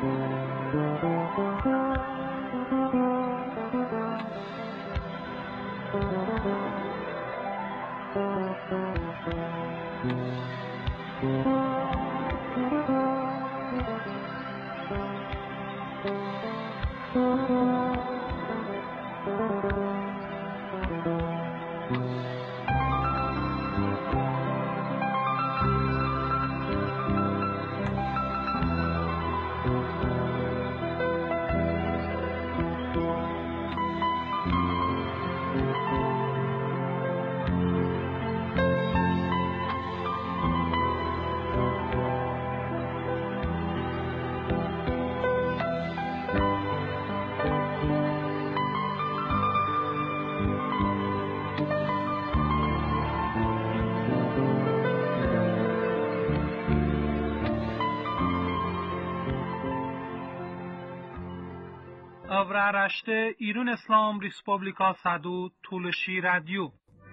Avraaraşte İran İslam Respublika Sadu Tulshi Radyo.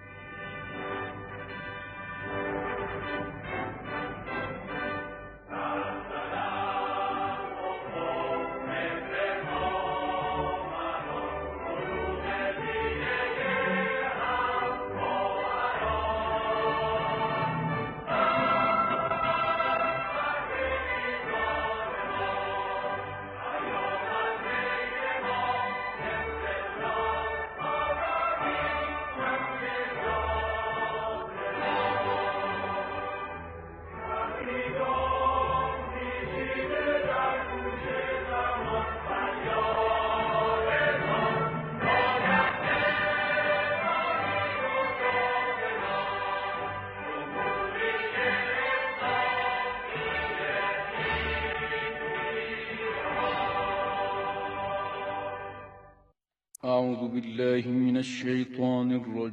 أعوذ بالله من الشيطان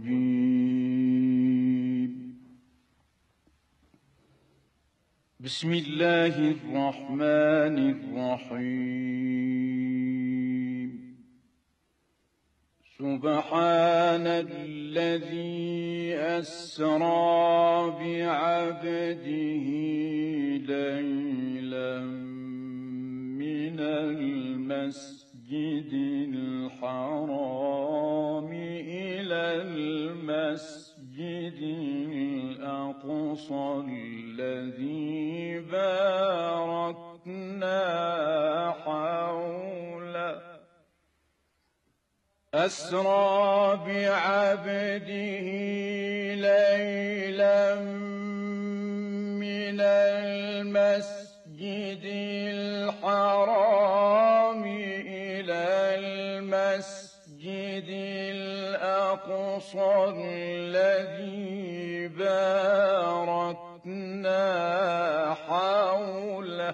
الرجيم. بسم الله الرحمن الرحيم. سبحان الذي أسرى بعبده ليلا من المسجد الحرام إلى المسجد الأقصى الذي باركنا حوله. أسرى بعبده ليلا من المسجد الحرام إلى المسجد الأقصى الذي باركنا حوله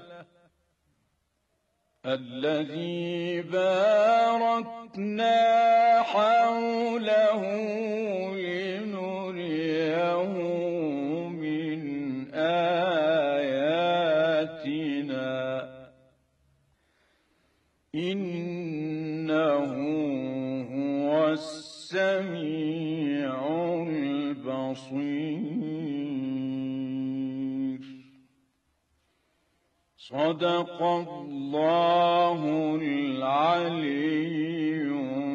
لنريه من آياتنا إنه هو السميع البصير. صدق الله العلي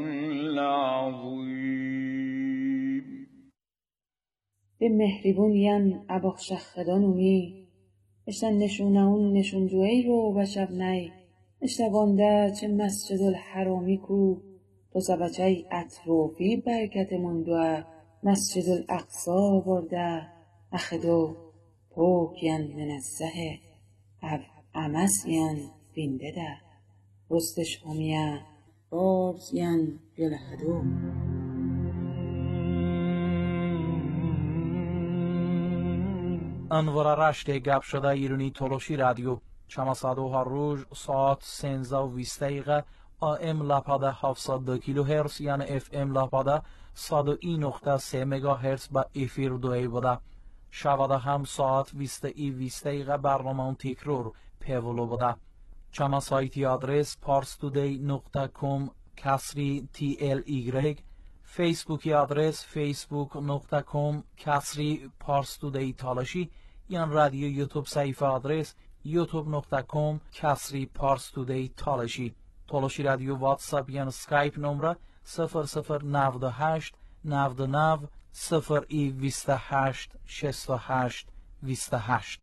العظيم. به مهریبونین اباخشخدانومی اشتن نشونهون نشونجو ای رو بشب نی اشتوانده چه مسجد الحرامی کو تو سبچه اطروفی برکت مندوه مسجد الاقصا برده اخدو پوکین منزه او امسین بینده ده رستش همیه بارزین گلهدو. انوار رشت گپ شده ایرانی تولوشی رادیو چماسادوها روز ساعت 13:20 AM لپاده 702 کیلوهرتز یعنی FM لپاده 101.3 مگاهرتز با افیر دوی بوده. شواده هم ساعت 20:20 برنامه تکرار پیولو بوده. چما سایتی آدرس parstoday.com کسری TLY، فیسبوکی آدرس facebook.com کسری parstoday تالاشی، یان رادیو یوتیوب صفحه آدرس youtube.com/parstoday تالاشی رادیو واتساپ یا اسکایپ نمره 0098 99 28 68 28.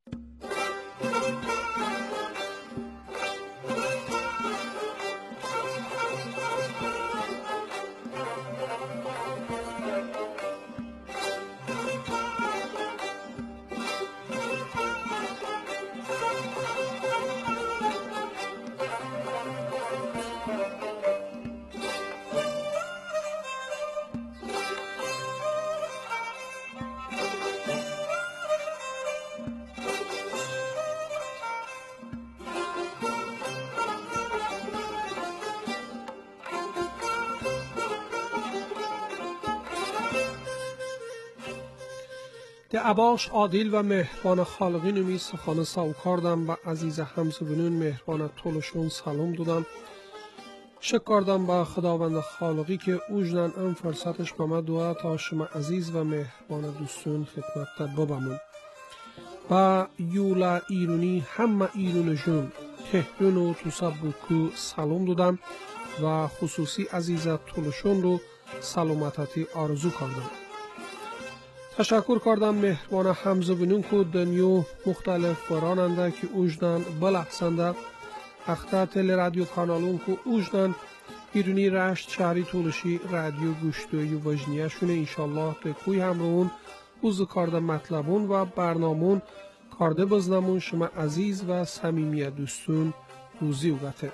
اباش عادل و مهربان خالقی نمی سخانه ساو کردم و عزیز همزبونون مهربان طولشون سلام دادم. شکر کردم با خداوند خالقی که اوجدن ام فرصتش به ما دعا تا شما عزیز و مهربان دوستون خدمت ببمون. و یولا ایرونی همه ایرونشون تهرون و توسابوکو سلام دادم و خصوصی عزیز طولشون رو سلامتی آرزو کردم. تشکر کردم مهربان همزبونون که دنیو مختلف فراننده که اوجدن بلحسنده اختا تل رادیو کانالون که اوجدن ایرونی رشت شهری طولشی رادیو گوشتوی وجنیه شونه انشالله تکوی همرون اوز کارده مطلبون و برنامون کارده بزنمون شما عزیز و صمیمی دوستون روزی و گته.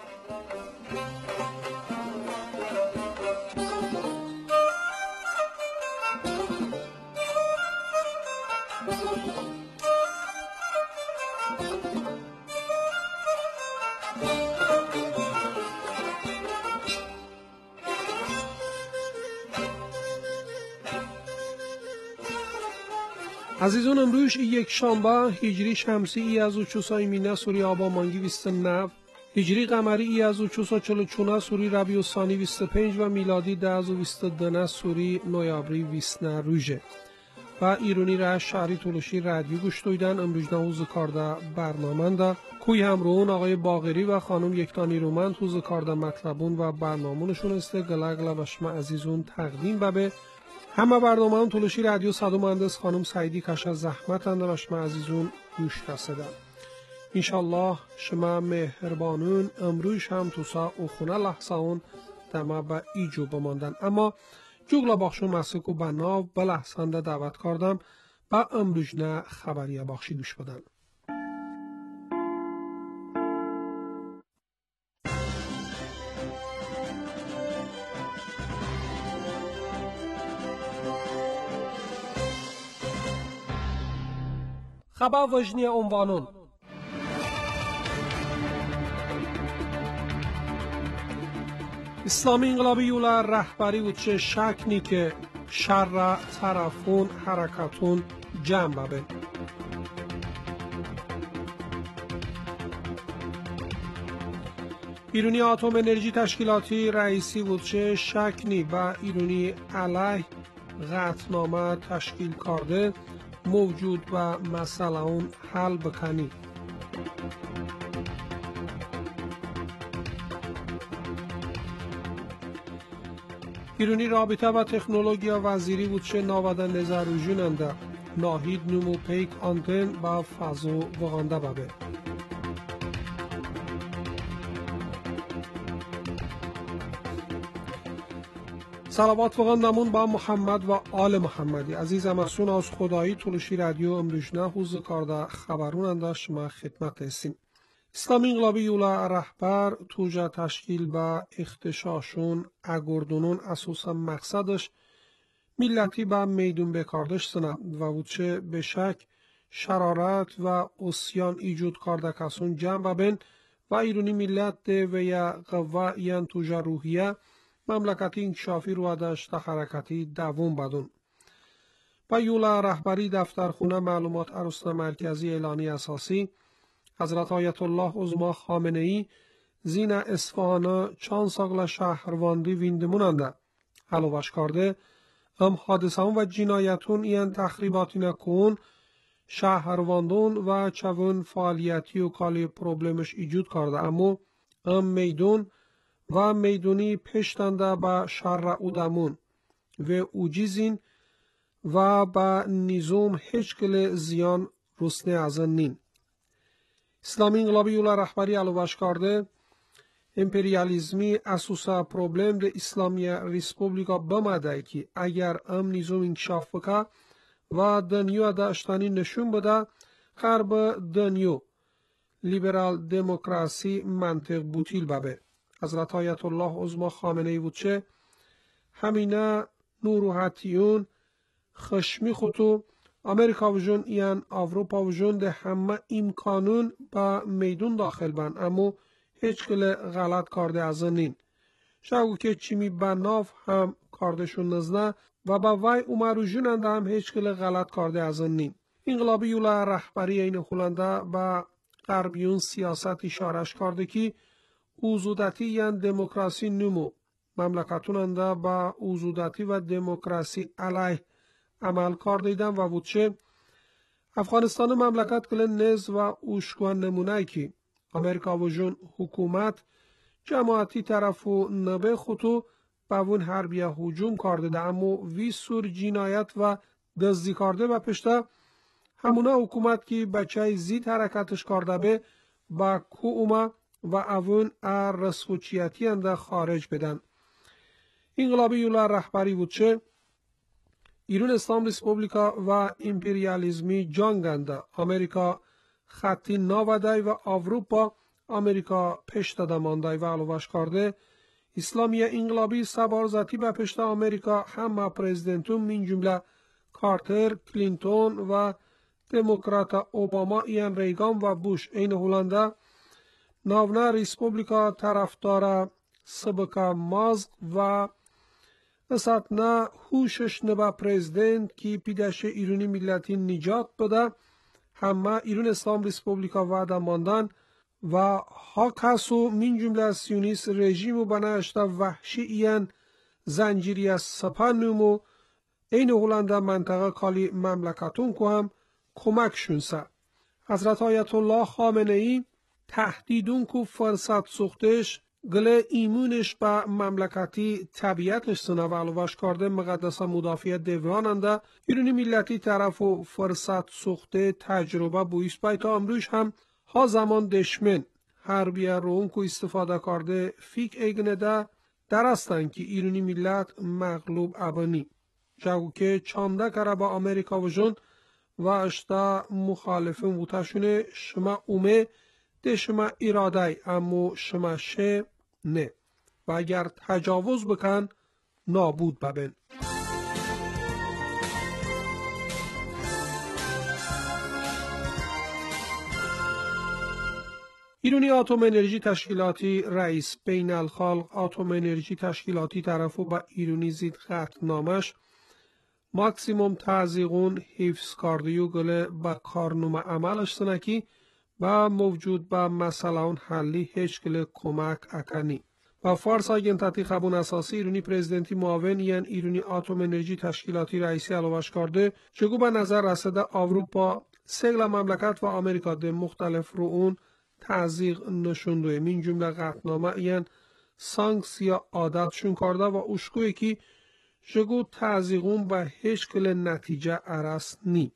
عزیزون امروز یک شنبه هجری شمسی ای از 400 سوری آبان 29 هجری قمری ای از 444 سوری ربیع الثانی 25 و میلادی 1022 سوری نویابری 29 روزه و ایرونی رشت شهری طولشی رادیو گوش دویدن. امروز نوز کارده برنامه کوی همرون آقای باقری و خانم یکتانی رومن توز کارده مطلبون و برنامونشون استه گلگل و شما عزیزون تقدیم ببه. همه برنامه هم طولشی رادیو صد و مهندس خانم سعیدی کش از زحمت انده و شما عزیزون گوش رسیدن. انشالله شما مهربانون امروز هم توسا او خونه لحظه اون دمه به ایجو بماندن. اما جوگلا باخشون مسیق و بناو به لحظنده دعوت کردم با امروز نه خبری باخشی گوش بدن. خبر وجنی عنوانون اسلامی انقلابی یولا رهبری و چه شکنی که شر طرفون حرکتون جمع ببه. ایرونی اتم انرژی تشکیلاتی رئیسی و چه شکنی و ایرونی علیه قطعنامه تشکیل کرده موجود و مسئله اون حل بکنی. ایرونی رابطه و تکنولوژیا وزیری بود چه ناودن نظروجوننده ناهید نمو پیک آنتن با فضو وغانده ببه. صلوات وغاندمون با محمد و آل محمدی. عزیز مسون از خدایی طولشی رادیو امروزنه حوز کارده خبروننده شما خدمت هستیم. اسلامی انقلابی یولا رهبر توجه تشکیل با اختشاشون اگردونون اساسا مقصدش ملتی با میدون بکاردش سنه و وچه به شک شرارت و اسیان ایجود کرده کسون جمع بین و ایرونی ملت ده و یا قوه این توجه روحیه مملکتی انکشافی رو داشت حرکتی دوم بدون. با یولا رهبری دفترخونه معلومات ارسطو مرکزی اعلانی اساسی حضرت آیت الله عظما خامنه ای زین اصفهان چند ساگل شهرواندی ویندموننده حلوش کرده هم حادثان و جنایتون این تخریباتی نکن şəhərvandon və çəvin fəaliyyəti و کالی پروبلمش ایجود کرده اما میدون و میدونی پشتنده به شر اودمون و اوجیزین و به نظام هیچ کل زیان رسنه ازن نین. اسلامی انقلابی اولا رهبری علوش کرده امپریالیزمی اساسا پروبلم ده اسلامی ریسپوبلیکا بمده که اگر نظام انکشاف بکه و دنیا داشتنی نشون بده غرب دنیا لیبرال دموکراسی منطق بوتیل ببه. حضرت آیت الله عظما خامنه ای بود چه همینه نوروحتیون خشمی خودو امریکا و جون ایان اروپا و جون ده همه امکانون با میدون داخل بند اما هیچ کل غلط کرده از نین. شاگو که چیمی بناف هم کاردشون نزنه و با وای اومرو جوننده هم هیچ کل غلط کرده از نین. انقلابی یولا رهبری این خولنده با غربیون سیاست اشارش کرده که اوزودتی یان دموکراسی نمو مملکتوننده با اوزودتی و دموکراسی علیه عمل کار دیدن و بودچه افغانستان مملکت کل نز و اوشکوان نمونه که امریکا و جون حکومت جماعتی طرف و نبه خودو باون حربیه هجوم کرده ده اما وی سور جنایت و دزدی کرده و پشته همونه حکومت که بچه زید حرکتش کرده به با کو اومه و اون رسوچیتی انده خارج بدن. انقلابی یولا رهبری بود چه ایران اسلام ریسپوبلیکا و امپریالیزمی جنگنده امریکا خطی ناودای و اروپا امریکا پشت دماندای و علوش کرده اسلامی انقلابی سبار ذاتی به پشت امریکا همه پرزیدنتون من جمله کارتر، کلینتون و دموکرات اوباما ایان ریگان و بوش این هولنده ناونه ریسپوبلیکا طرفدار سبکا مازق و اساتنا هوشش نبا پرزیدنت کی پیدش ایرانی ملتی نجات بده همه ایران اسلام ریسپوبلیکا وعده ماندن و ها کسو من جمله سیونیست رژیم و بناشته وحشی ایان زنجیری از سپنومو این هولنده منطقه کالی مملکتون که هم کمک شونسه. حضرت آیت الله خامنه ای تهدیدون که فرصت سختش گله ایمونش به مملکتی طبیعتش سنوالوش کرده مقدس مدافع دیواننده ایرانی ملتی طرف و فرصت سخته تجربه بویس تا امروش هم ها زمان دشمن حربیه رون که استفاده کرده فیک ایگنه ده درستن که ایرانی ملت مغلوب ابانی جاگو که چانده کره با امریکا و جون و اشتا مخالفین بوتشونه شما اومه ده شما اراده اما شما شه نه و اگر تجاوز بکن نابود ببین. ایرانی اتم انرژی تشکیلاتی رئیس بین الخلق اتم انرژی تشکیلاتی طرفو با ایرانی زید قطعنامش ماکسیموم تعزیقون حفظ کاردیو گله با کارنامه عملش سنکی و موجود با مسئله اون حلی هیچ گله کمک اکنی. با فارس آگنتاتی خبون اساسی ایرانی پرزیدنتی معاون یعن ایرانی اتم انرژی تشکیلاتی رئیسی علوش کرده چگو به نظر رسیده اروپا سگل مملکت و امریکا ده مختلف رو اون تعزیق نشونده من جمله قطعنامه یعن سانکسیا عادتشون کرده و اشکوی که شگو تعزیقون به هیچ کل نتیجه عرص نی.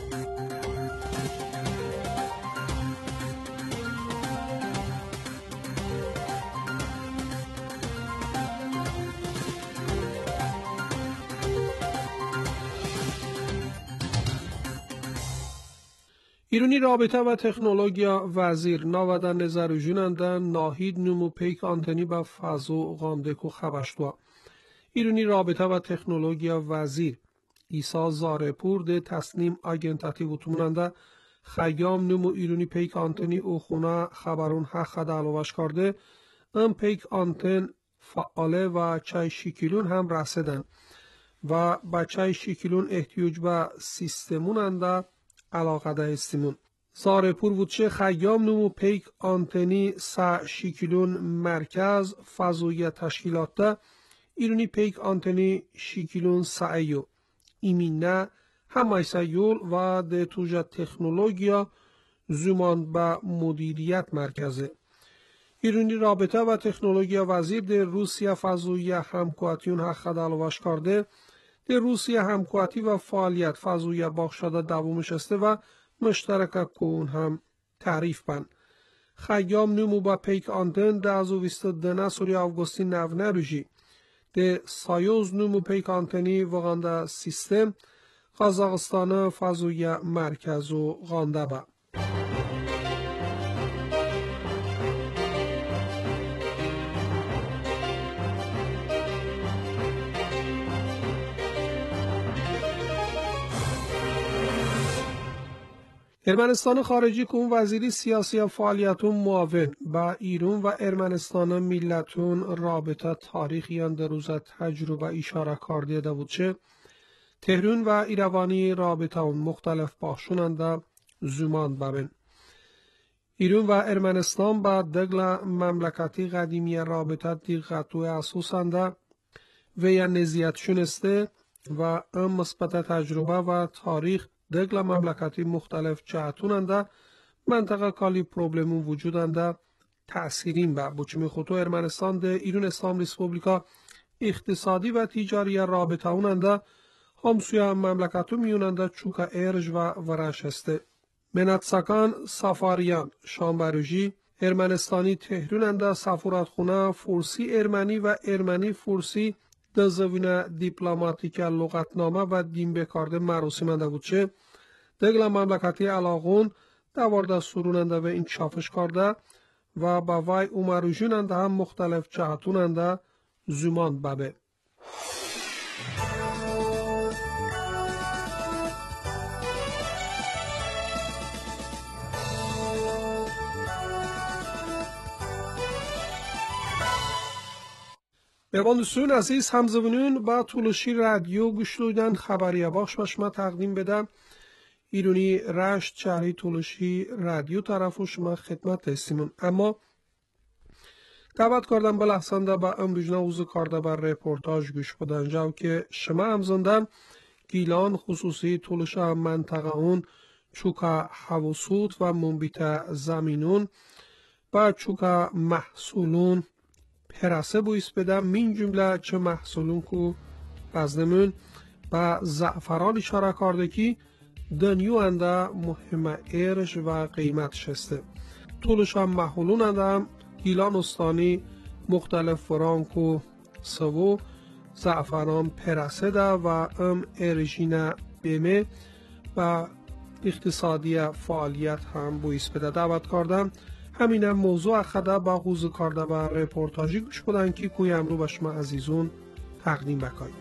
ایرانی رابطه و تکنولوژیا وزیر ناودن نظر جوننده ناهید نمو پیک آنتنی با فازو غامدکو خبشتوا ایرانی رابطه و تکنولوژیا وزیر ایسا زارپور ده تصنیم آگنتاتی بوتموننده خیام نمو ایرانی پیک آنتنی او خونه خبرون حق دلوش کرده ام پیک آنتن فعاله و چای شکلون هم رسیدن و با چای شکلون احتیاج به سیستموننده علاقه ده استیمون. زارپور بودچه خیام نمو پیک آنتنی سا شکلون مرکز فضویه تشکیلات ده ایرانی پیک آنتنی شکلون سایو ایمینه Hemmaysa yol ve de tuja teknolojiya زمان به مدیریت مرکزه. ایرانی رابطه و تکنولوژیا وزیر در روسیه فضایی همکواتیون حق دلواش کرده در روسیه همکواتی و فعالیت فضایی باخشاده دومش است و مشترک کون هم تعریف بند. خیام نمو با پیک آندن ده از ویست دنه سوری آوگوستین نونه روژی ده سایوز نمو پیک آنتنی وغانده سیستم قازاقستان فضایی مرکز و غانده با. ارمنستان خارجی کون وزیری سیاسی فعالیتون معاون با ایران و ارمنستان ملتون رابطه تاریخیان در روز تجربه اشاره کرده ده بود چه تهران و ایروانی رابطه مختلف باشوننده زمان ببین. ایران و ارمنستان با دگل مملکتی قدیمی رابطه دیقت و اساسنده و یا نزیت شنسته و ام مثبت تجربه و تاریخ دگل مملکتی مختلف جهتوننده منطقه کالی پروبلمون وجودنده تأثیرین با بچمی خطو ارمنستان ده ایران اسلام ریسپوبلیکا اقتصادی و تجاری رابطه اوننده همسوی مملکتو میوننده چوکا ارج و ورش هسته. منتسکان سفاریان شامبروژی ارمنستانی تهروننده سفارتخونه فارسی ارمنی و ارمنی فارسی در زمینه دیپلماتیک لغتنامه و دین بکارده مراسمنده بود چه دگل مملکتی علاقون دوارده سروننده و انکشافش کرده و با وی اومروژوننده هم مختلف جهتوننده زمان ببه. میوان عزیز همزبانون با طولشی رادیو گوش دادن خبری باش ما تقدیم بدم ایرانی رشت شهری طولشی رادیو طرفو شما خدمت هستیم اما دعوت کردم به لحظانده با امروجنه اوزو کرده بر رپورتاج گوش بدن جاو که شما همزندن گیلان خصوصی طولش منطقه اون چوکا حواسوت و منبیت زمینون با چوکا محصولون پرسه بویست بدم من جمله چه محصولون کو بزنمون با زعفران اشاره کرده که دنیو انده مهم ارش و قیمت شسته طولش هم محلون انده هم گیلان استانی مختلف فرانک و سوو زعفران پرسه ده و ام ارژین بیمه و اقتصادی فعالیت هم بویست بده دعوت کردم همین موضوع خدا با خوز کرده و رپورتاجی گوش بدن که کوی امرو به شما عزیزون تقدیم بکنیم.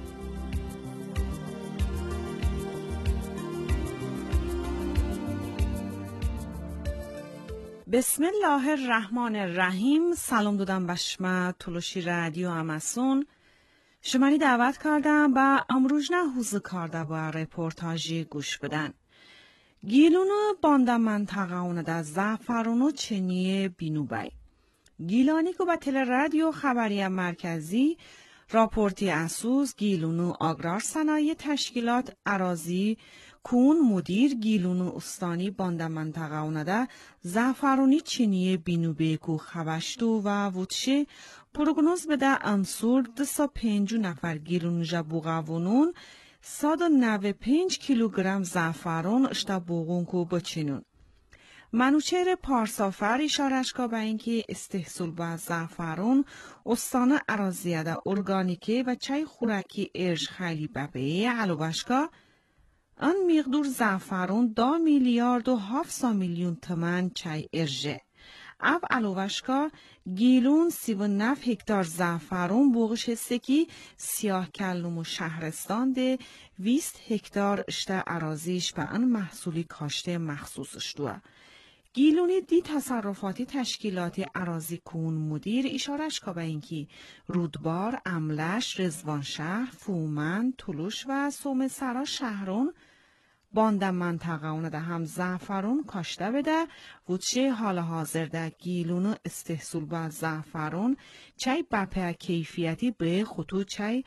بسم الله الرحمن الرحیم. سلام دادم به شما طولشی رادیو اماسون. شماری دعوت کردم با امروز نه خوز کرده و رپورتاجی گوش بدن. گیلونو بانده منطقه اونه ده زعفرونو چنیه بینوبای. گیلانی که با تل رادیو خبری مرکزی راپورتی اسوس گیلونو آگرار صنایع تشکیلات اراضی کون مدیر گیلونو استانی بانده منطقه اونه ده زعفرونی چنیه بینوبای کو خبشتو و وچه پروگنوز بده انصور 205 نفر گیلونو جبوغاونون 195 کیلوگرم زعفران اشتباهون کو بچینون. منوچهر پارسافر اشارش که به اینکه استحصال با زعفران استان اراضیه ارگانیکه و چای خوراکی ارج خیلی ببه علوبشکا آن مقدار زعفران 2 میلیارد و 700 میلیون تومان چای ارجه. او علوبشکا گیلون 39 هکتار زعفران بوغش هسته که سیاه کلوم و شهرستان ده 20 هکتار اشته اراضیش به ان محصولی کاشته مخصوصش دوه. گیلونی دی تصرفاتی تشکیلاتی اراضی کون مدیر اشارش که به اینکه رودبار، املش، رزوانشهر، فومن، طولوش و سوم سرا شهرون بانده منطقه اونه ده هم زعفرون کاشته بده وچه حال حاضر ده گیلون استحصول با زعفرون چای بپه کیفیتی به خطو چای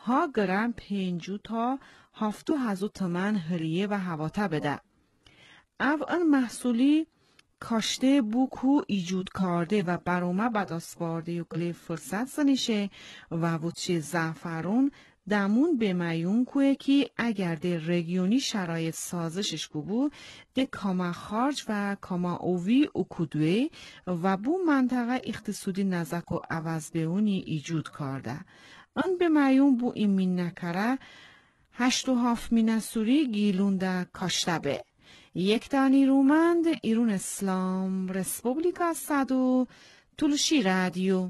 ها گرم 5 تا 7,000 تومان هریه و هواتا بده. او ان محصولی کاشته بوکو ایجود کرده و برومه بداسپارده و گلی فرصت زنیشه و وچه زعفرون دمون به میون کوه که اگر ده رگیونی شرایط سازشش بو ده کاما خارج و کاما اوی او کدوه و بو منطقه اقتصادی نزک و عوض بیونی ایجود کرده. آن به میون بو این نکره 8.5 مینسوری گیلونده کاشته به. یک دانی رومند ایرون اسلام رسپوبلیکا صدو تلوشی رادیو.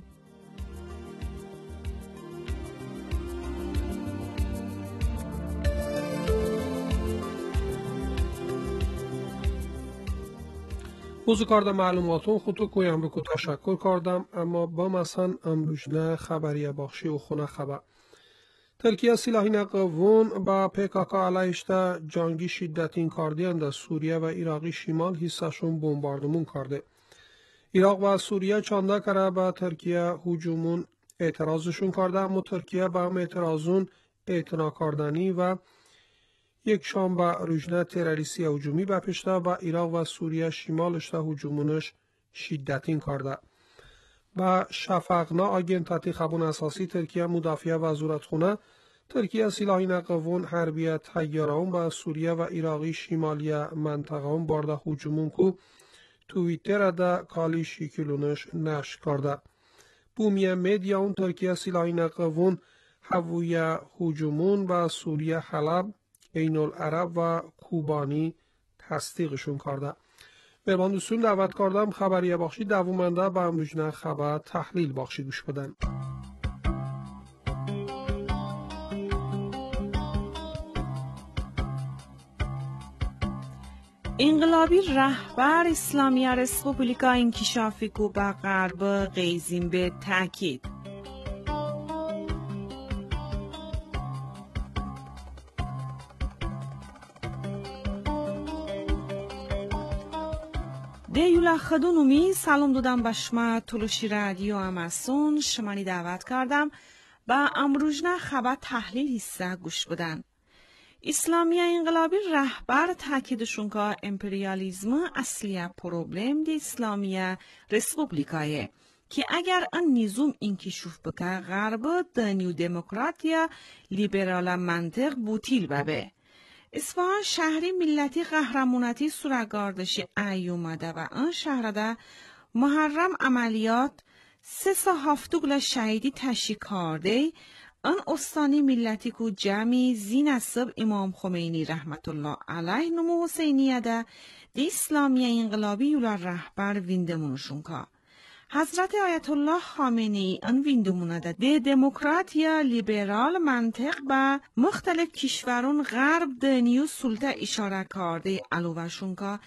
بوزو کردم معلوماتون خودتو کویم بکو تشکر کردم اما با مثلا امروجنه خبریه باخشی و خونه خبر. ترکیه سلاحی نقوون با PKK علیشته جنگی شدتین کردیان در سوریه و عراقی شمال حصهشون بمباردمون کرده. عراق و سوریه چانده کرده با ترکیه هجومون اعتراضشون کرده اما ترکیه با هم اعتراضون اعتنا کردنی و یک شام با رژنه تروریستی هجومی بپشته و عراق و سوریه شمالشته هجومونش شدتین کرده. با شفقنا آگنتاتی خبون اساسی ترکیه مدافع وزارتخونه ترکیه سلاحی نقوون حربیه تیارون با سوریه و عراقی شمالی منطقه بارده هجومون کو تویتر دا کالی شکلونش نشر کرده. بومیه میدیا اون ترکیه سلاحی نقوون هویه هجومون با سوریه حلب عین العرب و کوبانی تصدیقشون کرده. مهربان دوستون دعوت کردم خبریه باخشی دوومنده با امروجنه خبر تحلیل باخشی گوش بدن. انقلابی رهبر اسلامی رسپوبلیکا انکشافی کو به غرب قیزین به تاکید. دیولا خدونومی سلام دادم به شما تلوشی رادیو اماسون شمانی دعوت کردم با امروجنه خبر تحلیل حصه گوش بدن. اسلامی انقلابی رهبر تاکیدشون که امپریالیزم اصلی پروبلم دی اسلامی رسپوبلیکایه که اگر ان نظام انکشاف بکه غرب دنیو دموکراتیا لیبرال منطق بوتیل ببه. اصفهان شهری ملتی قهرمانتی سورگاردشی ای اومده و آن شهرده محرم عملیات 3 هفتگل شهیدی تشکیل کرده. آن استانی ملتی کو جمعی زین اصب امام خمینی رحمت الله علیه نمو حسینیه ده دی اسلامی انقلابی یولا رهبر ویندمونشون که حضرت آیت الله خامنه‌ای ان ویندمونه ده ده دموکراتیا لیبرال منطق با مختلف کشورون غرب دنیو سلطه اشاره کرده علوشون که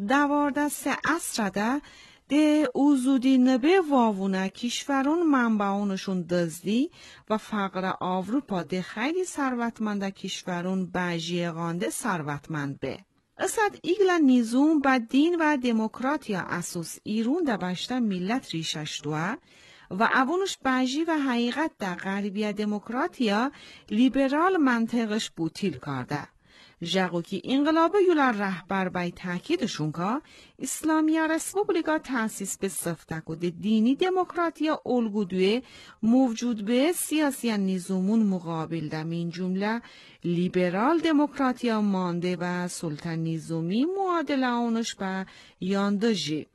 12 عصر ده ده اوزودی نبه واوونه کشورون منبعونشون دزدی و فقر آوروپا ده خیلی ثروتمنده کشورون بجیه غانده ثروتمند به. اصد ایگلا نیزوم با دین و دموکراتیا اساس ایرون ده بشته ملت ریشش دوه و اونش بجی و حقیقت ده غربیه دموکراتیا لیبرال منطقش بوتیل کرده. جاگو که انقلاب یولا رهبر بای تاکیدشون که اسلامی رسپوبلیکا تاسیس به صفتک و دینی دموکراتیا الگودوی موجود به سیاسی نظامون مقابل ده من جمله لیبرال دموکراتیا مانده و سلطن نظامی معادله اونش به یاندجی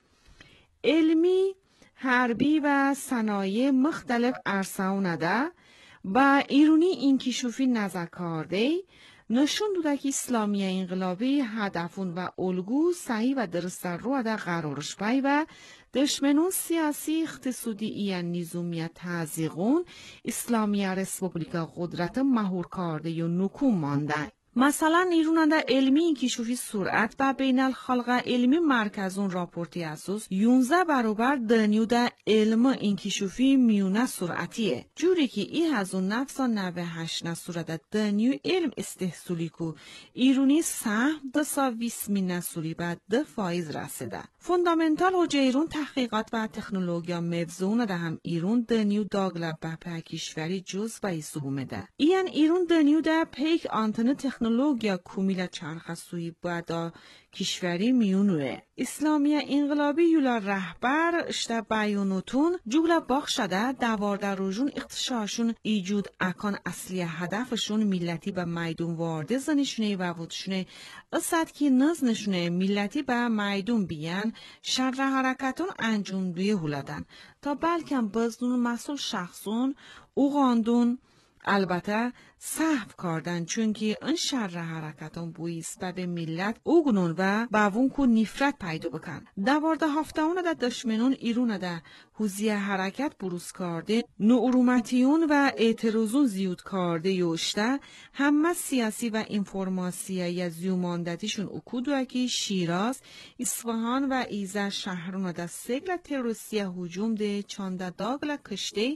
علمی حربی و صنایع مختلف عرصه ده با ایرونی انکشافی نزدکارده نشون داده که اسلامی انقلابی هدفون و الگو صحیح و درست رو ده قرارش بای و دشمنون سیاسی اقتصادی این نظامیت تازیقون اسلامی رسپوبلیکا قدرت مهور کرده و نکوم مانده. مثلا نیروننده علمی انکشافی سرعت و بین الخلق علمی مرکزون راپورتی اساس 11 برابر دنیوده علم انکشافی میونه سرعتیه. جوری که ای هزون نفسا 98 نصورت دنیو علم استحصولی کو ایرونی سهم 220 نصوری بعد 2% رسیده. فوندامنتال و ایرون تحقیقات و تکنولوژیا مبزونه ده هم ایرون دنیو داگلا به کشوری جز و ایسو میده. ایرون دنیو ده پیک آنتن تکنولوژیا کومیلا چرخسوی بادا کشوری میونوه. اسلامی انقلابی یولا رهبر اشته بیانوتون جولا باق شده دوارده روژون اختشاشون ایجود اکان اصلی هدفشون ملتی به میدون وارده زنشونه و ودشونه اصد که نزنشونه ملتی به میدون بیان شر حرکتون انجام دویه هولدن تا بلکم بزنون مسئول شخصون اوغاندون البته صحف کردن چون که این شر حرکتان بویست به ملت اوگنون و باون کو نفرت پیدا بکن. دوارده هفتهونه ده دشمنون ایرونه ده حوزی حرکت بروز کرده نورومتیون و اعتراضون زیود کرده یوشته همه سیاسی و انفرماسیه زیوماندتیشون اکودو که شیراز، اصفهان و ایزه شهرونه ده سگل تروریستی هجوم ده چانده داگل کشته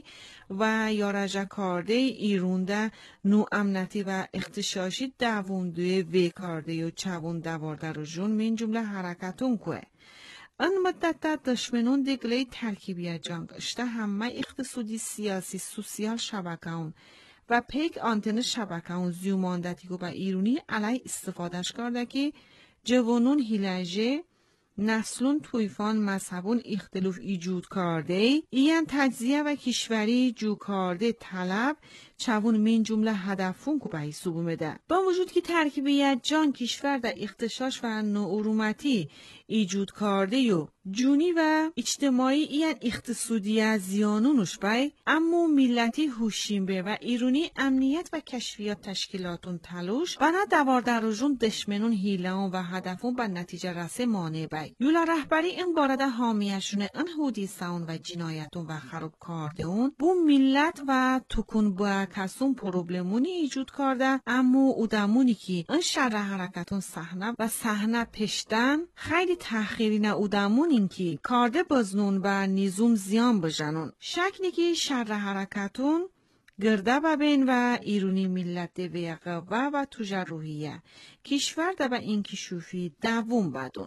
و یارجه کرده ایرون ده نو امنیتی و اختشاشی دووندوی وی کرده و چوون دوارده رو جون من جمله حرکتون که این مدت دشمنون دیگلی ترکیبی جنگ اشته همه اقتصادی سیاسی سوسیال شبکهون و پیک آنتن شبکهون زیوماندتی که با ایرونی علی استفادهش کرده که جوانون هیلجه نسلون تویفان مذهبون اختلاف ایجود کرده این تجزیه و کشوری جو کرده طلب چوون من جمله هدفون که به حساب اومده. با وجود که ترکیبیت جان کشور در اختشاش و نورومتی ایجود کرده و جونی و اجتماعی این اقتصادی زیانونش بای اما ملتی هوشیمبه و ایرونی امنیت و کشفیات تشکیلاتون تلوش و نه دوارده روژون دشمنون هیلهون و هدفون به نتیجه رسه مانع بای. یولا رهبری این بارده حامیشونه این حودیثون و جنایتون و خراب کرده اون بو ملت و تکون با کسون پروبلمونی ایجود کرده اما اودمونی که این شر حرکتون صحنه و صحنه پشتن خیلی تأخیری نه اودمون این که کارده بزنون و نیزوم زیان بجنون شکنی که شر حرکتون گرده ببین و ایرونی ملت دوی قوه و توجه روحیه کشور ده به این کشوفی دوم بدون.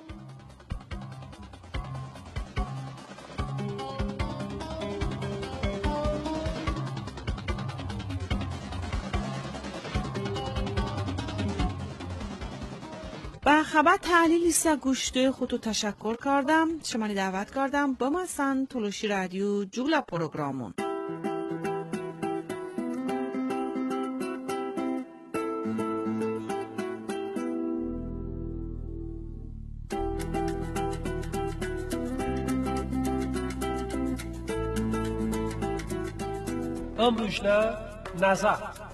با خبر تحلیلی سه گوشته خودتو تشکر کردم شمانی دعوت کردم با مثلا تلوشی رادیو جولا پروگرامون امروشنه نظر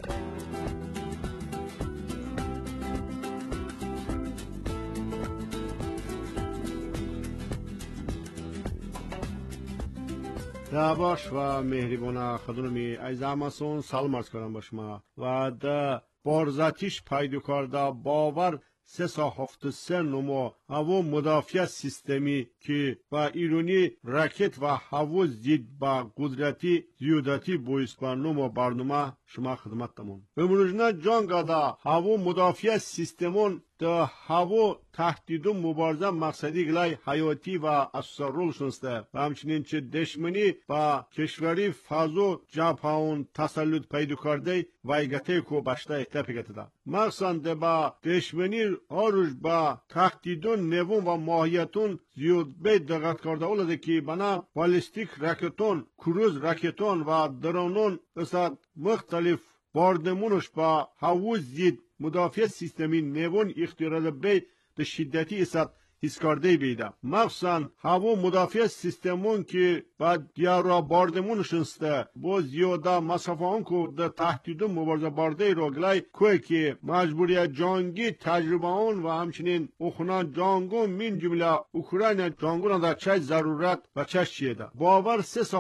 باش و مهربان خدمت عزیزمون سلام عرض کردم با شما و در بارزاتیش پیدا کرده باور 373 نمو هوا مدافع سیستمی که با ایرانی راکت و هوا زید با قدرتی زیادتی بویست با نمو برنامه شما خدمت تمام. امروزنا جنگ دا هوا مدافع سیستمون دا هوا تهدید مبارزه مقصدی گلای حیاتی و اساسرول شنسته و همچنین چه دشمنی با کشوری فازو جبهون تسلط پیدا کرده و ایگته کو باشته احتفاقات دا مقصد با دشمنی آروش با تهدیدون نوون و ماهیتون زیاد به دقت کرده اولده که بنا بالستیک راکتون کروز راکتون و درونون اصد مختلف باردمونش با هوا زید مدافع سیستمی نوون اختیار به شدتی اصد حس کرده بیده. مخصوصا هوا مدافع سیستمون که با دیارا باردمون شنسته با زیاده مسافه اون که در تهدید مبارزه بارده رو گلای کوه که مجبوری جانگی تجربه اون و همچنین اوخنا جانگون من جمله اوکراین جانگون در چه ضرورت و چه چیده. باور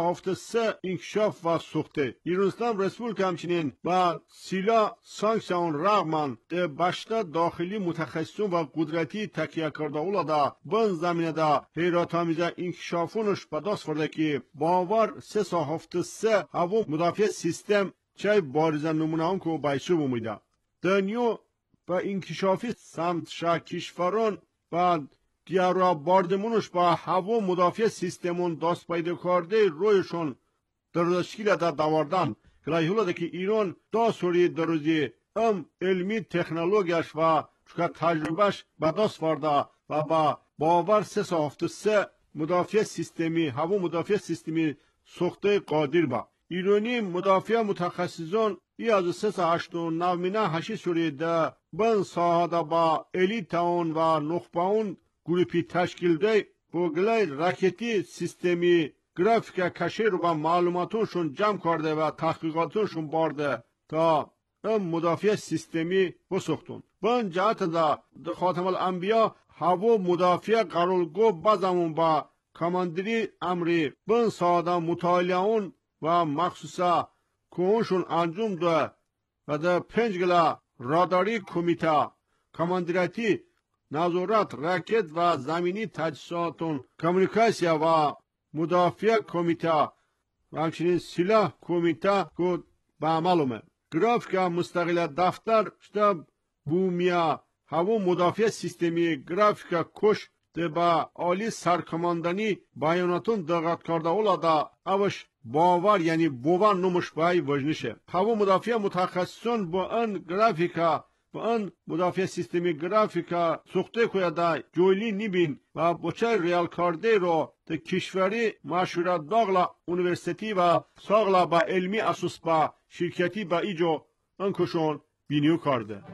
3 انکشاف و سوخته ایران اسلام رسپولیک همچنین با سیلا سانکسیون رغمان ده باشتا داخلی متخصصون و قدرتی تکیه کرده اولادا بن زمینه دا حیرت آمیز انکشافونش به دست فرده که باور 3 هوا مدافع سیستم چه بارزه نمونه هم که بایشو بومیده. دنیو با انکشافی سمت شا کشوران و دیارا باردمونش با هوا مدافع سیستمون دست پیدا کرده رویشون در تشکیل دا داوردن که حالا که ایران دا سوری دروزی علمی تکنولوژیش و چکا تجربهش به دست فرده و با باور 3 مدافع سیستمی هوا مدافع سیستمی سوخته قادر با ایرانی مدافع متخصصان ای از 389 مینه هشی سوری ده بن ساعده با الیتاون و نخباون گروپی تشکیل ده بگلی راکتی سیستمی گرافیک کشیر و معلوماتونشون جمع کرده و تحقیقاتونشون برده تا مدافع سیستمی بسختون. بن جهت دا خاتم الانبیا هوا مدافع قرارگو بازمون با کماندری امری بن ساده مطالعون و مخصوصا کنشون انجام ده و ده 5 گلا راداری کمیته کماندراتی نظارت راکت و زمینی تجهیزاتون کمیونیکاسیا و مدافع کمیته و همچنین سلاح کمیته که به عمل اومد. گرافیک مستقل دفتر شده بومیا هوا مدافع سیستمی گرافیک کش ده با عالی سرکماندنی بیاناتون دقت کرده اولادا اوش باور یعنی باور نموش بای وجنشه. هوا مدافع متخصصون با ان گرافیکا با ان مدافع سیستمی گرافیکا سوخته کویده جویلی نیبین و بچه ریال کرده رو ده کشوری مشهورت داغلا اونیورسیتی و ساغلا با علمی اساس با شرکتی با ایجو انکشون بینیو کرده.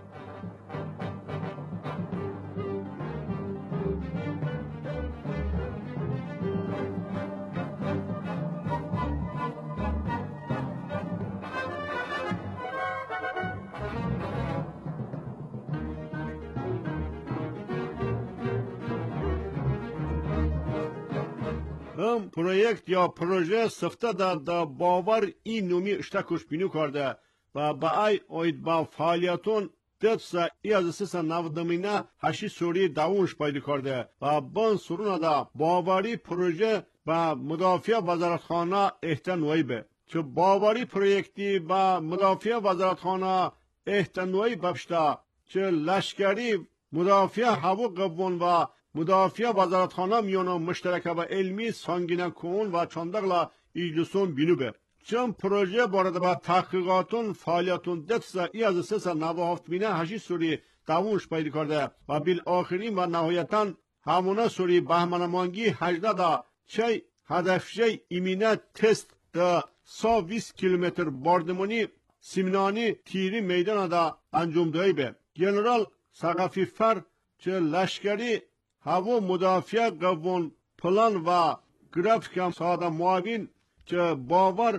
پروژه یا پروژه سفته دا باور این نومی اشتکوش بینو کرده و با ای اوید با فعالیتون دفسه ای از 390 هشی سوری داونش پیدا کرده و بان سرون دا باوری پروژه با مدافع وزارتخانه احتنوی به چه باوری پروژکتی با مدافع وزارتخانه احتنوی ببشته چه لشکری مدافع هوا قبون و مدافع وزارتخانه میانه مشترک و علمی سانگینه کن و چندقلا ایجلسون بینو به چون پروژه بارد با تحقیقاتون فعالیتون دفسه ای از 397 مینه هشی سوری دوونش پیدا کرده و بیل آخرین و نهایتاً همونه سوری بهمن مانگی 18 دا چه هدفشه ایمینه تست دا 120 کیلومتر باردمونی سیمنانی تیری میدان دا انجام دهی به جنرال سقفی فر چه لشکری هوا مدافع قوان پلان و گرافیک ساده معاون که باور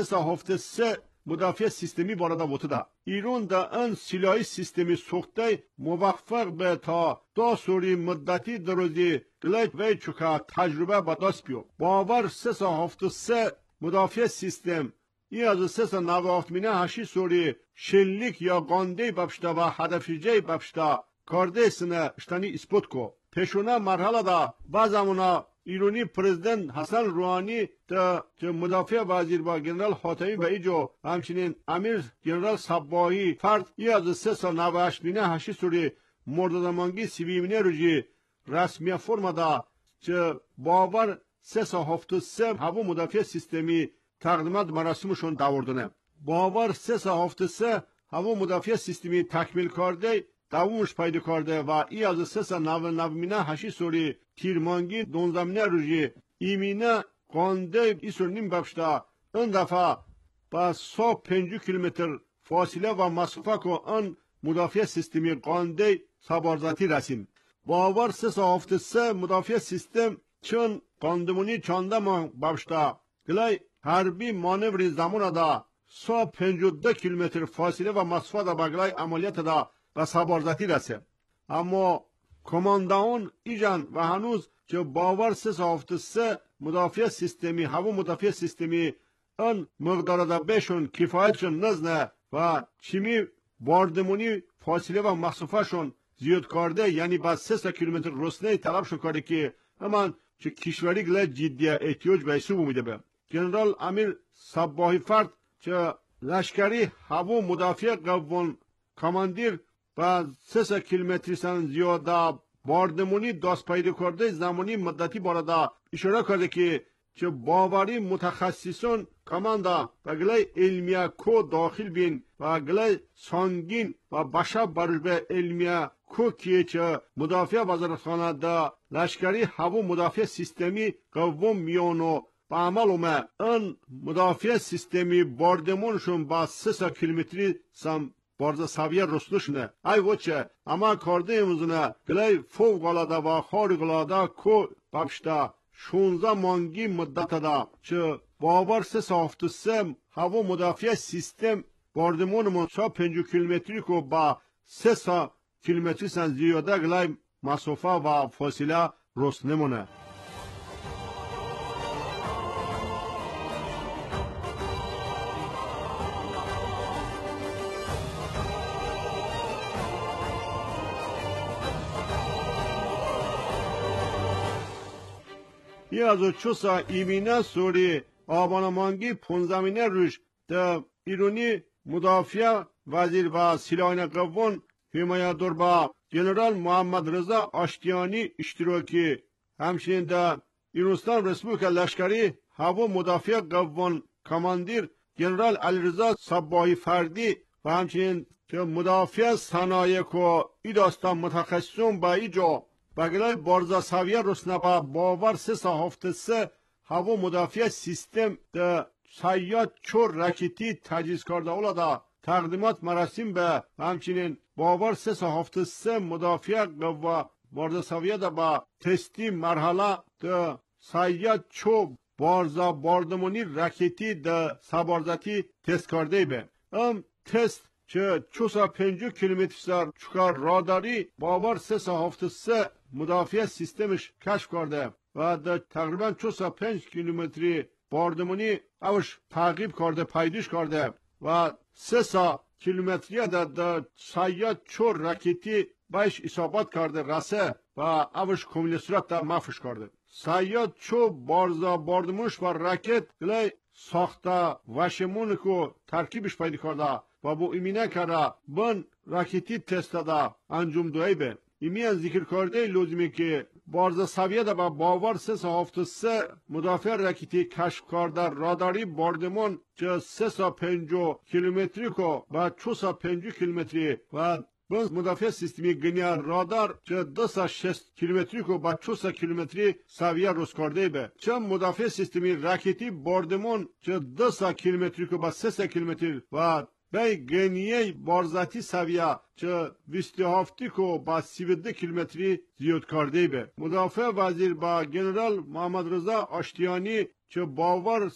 3 مدافع سیستمی بارده بوده. ایران دا ان سلاحی سیستمی سوخته موفق به تا 2 سوری مدتی دروزی گلیت وی چکا تجربه به دست بیو. باور 3 مدافع سیستم ای از 397 مینه هشی سوری شلیک یا گانده ببشته و هدفیجه ببشته کرده سنه اشتانی اثبات کو. پیشونه مرحله دا بعضمونا ایرانی پرزیدنت حسن روحانی تا مدافع وزیر با جنرال خاتمی و ایجو همچنین امیر جنرال صباحی فرد ای از 398 مینه هشی سوری مردادمانگی 30 مینه روزی رسمی فرما دا چه باور 373 هوا مدافع سیستمی تقدیمات مراسمشون داوردنه. باور 373 هوا مدافع سیستمی تکمیل کرده دوونش پیدا کرده و ای از 399 مینه هشی سوری تیرمانگی 12 مینه روزی ایمینه قانده ای سور نیم ببشته این دفعه با 150 کیلومتر فاصله و مسافه که آن مدافع سیستمی قانده سبارزاتی رسیم. باور 373 مدافع سیستم چون قاندمونی چانده ما بابشتا گلای حربی مانوری زمان دا 152 کیلومتر فاصله و مسافت دا بگلای عملیات دا به سبارزتی رسه. اما کماندان ایجان و هنوز که باور 373 مدافع سیستمی هوا مدافع سیستمی ان مقدار دا بهشون کفایتشون نزنه و چیمی باردمونی فاصله و مسافهشون زیاد کرده، یعنی با 300 کیلومتر رسنه طلب شو کرده که همان چه کشوری گله جدی احتیاج به سو میده به جنرال امیر صباحی فرد چه لشکری هوا مدافع قوان کماندیر با 300 کیلومتر سن زیاده باردمونی دست پیدا کرده زمانی مدتی بارده اشاره کرده که چه باوری متخصصان کماندا و گلای علمیه کو داخل بین و گلای سانگین و بشه بروش به علمیه کو که چه مدافع وزارتخانه دا لشکری هوا مدافع سیستمی قوم میانو با عمل اومه ان مدافع سیستمی باردمونشون با 300 کیلومتری سم بارزا سویه رسلوشنه ای وچه اما کرده امزونه گلای فوق العاده و خارق العاده کو بابشتا 16 مانگی مدت دا چه باور 373 هوا مدافع سیستم باردمونمون 150 کیلومتری کو با 300 کیلومتری سن زیاده گلای مسافه و فاصله رست نمونه. یه از چوسا ایمینه سوری آبانمانگی پونزمینه روش ده ایرونی مدافع وزیر و سلاحین قوان حمایت دور با جنرال محمد رضا آشتیانی اشتراکی همچنین ده ایرانستان رسپولیک لشکری هوا مدافع قوان کماندیر جنرال علیرضا صباحی فردی و همچنین مدافع صنایع و ایداستان متخصصون با ایجا بگلای بارزا سویه رسنبا باور 373 هوا مدافع سیستم ده سیاد چور رکیتی تجهیز کرده اولادا تقدیمات مراسم به همچنین باور 373 مدافع قوا بارزا سویه ده با تستی مرحله ده سیاد چو بارزا باردمونی رکیتی ده سبارزتی تست کرده به تست چه 450 کیلومتر سر چکار راداری باور 373 مدافع سیستمش کشف کرده و در تقریبا 405 کیلومتری باردمونی اوش تعقیب کرده پیداش کرده و 300 کیلومتری در سیاد چور رکیتی بهش اصابت کرده رسه و اوش کمیل صورت در مفش کرده سیاد چو بارزا باردمونش و رکت گلی ساخته وشمون که ترکیبش پیدا کرده و با ایمینه کرده بن راکتی تست داده انجام دوی به ایمی از ذکر کرده لازمه که بارزا سویه ده با باور 373 مدافع راکتی کشف کرده راداری باردمون چه 350 کیلومتری که با 450 کیلومتری و بنز مدافع سیستمی گنیا رادار چه 260 کیلومتری که با 400 کیلومتری سویه روز کرده به چه مدافع سیستمی راکتی باردمون چه 200 کیلومتری که با 300 کیلومتری و به گنیه بارزاتی سویه چه 27 که با 32 کیلومتری زیاد کرده به مدافع وزیر با جنرال محمد رضا آشتیانی چه باور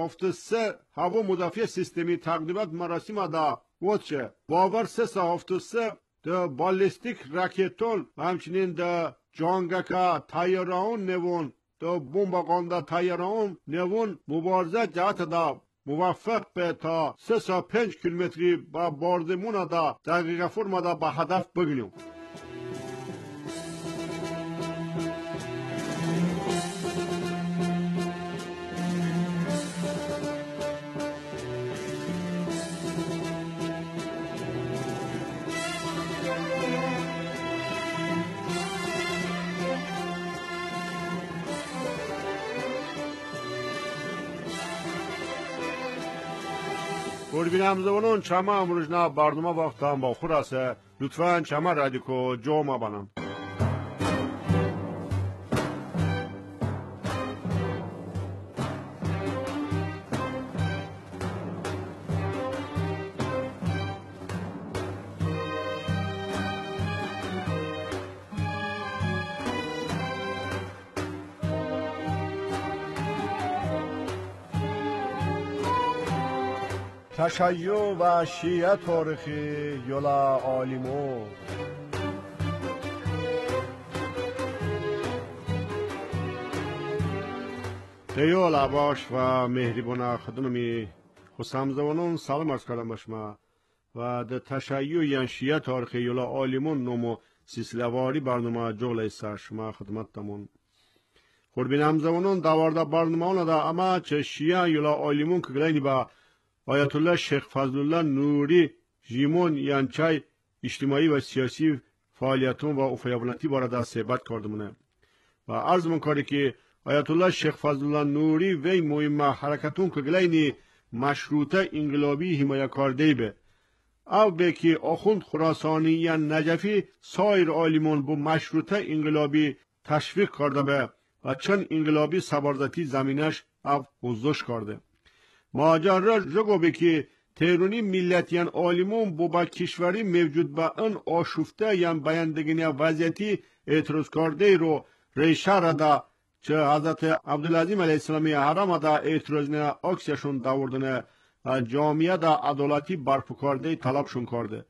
373 هوا مدافع سیستمی تقدیمات مراسم دا وچه باور 373 ده بالستیک راکتون و همچنین ده جانگکا تایران نوون ده بمبگانده تایران نوون مبارزه جهت دا موفق به تا 305 کیلومتری با باردمون دا دقیقه فرما دا به هدف بگیریم. بینندگان چما امروزنا برنامه وقتم با خود است لطفاً چما رادیو جوما بانم تشیع و شیعه تاریخی یولا عالمو دیو لباش و مهربان خدمتی خسام زبانون سلام عرض کردم باشما و در تشیع یا شیعه تاریخی یولا عالمون نمو سلسله‌واری برنامه جول است شما خدمتتون خوربین همزمانان دوارده برنامه دا اما چه شیعه یولا عالمون که گلینی با آیت الله شیخ فضل الله نوری جیمون یانچای اجتماعی و سیاسی فعالیتون و افیابلنتی بارده صحبت کردمونه و عرض من کردی که آیت الله شیخ فضل الله نوری وی مهم حرکتون که گلینی مشروطه انقلابی حمایت کرده به او به که آخوند خراسانی یا نجفی سایر عالمون با مشروطه انقلابی تشویق کرده به و چند انقلابی سبارزتی زمینش او حضوش کرده ماجرا جگو به که تیرونی ملتیان عالمون با کشوری موجود با ان آشفته یا بیندگینی وضعیتی اعتراض کرده رو ریشه را دا چه حضرت عبدالعظیم علیه السلامی حرم دا اعتراض نه اکسیشون داوردنه جامعه دا عدالتی برپا کرده طلبشون کرده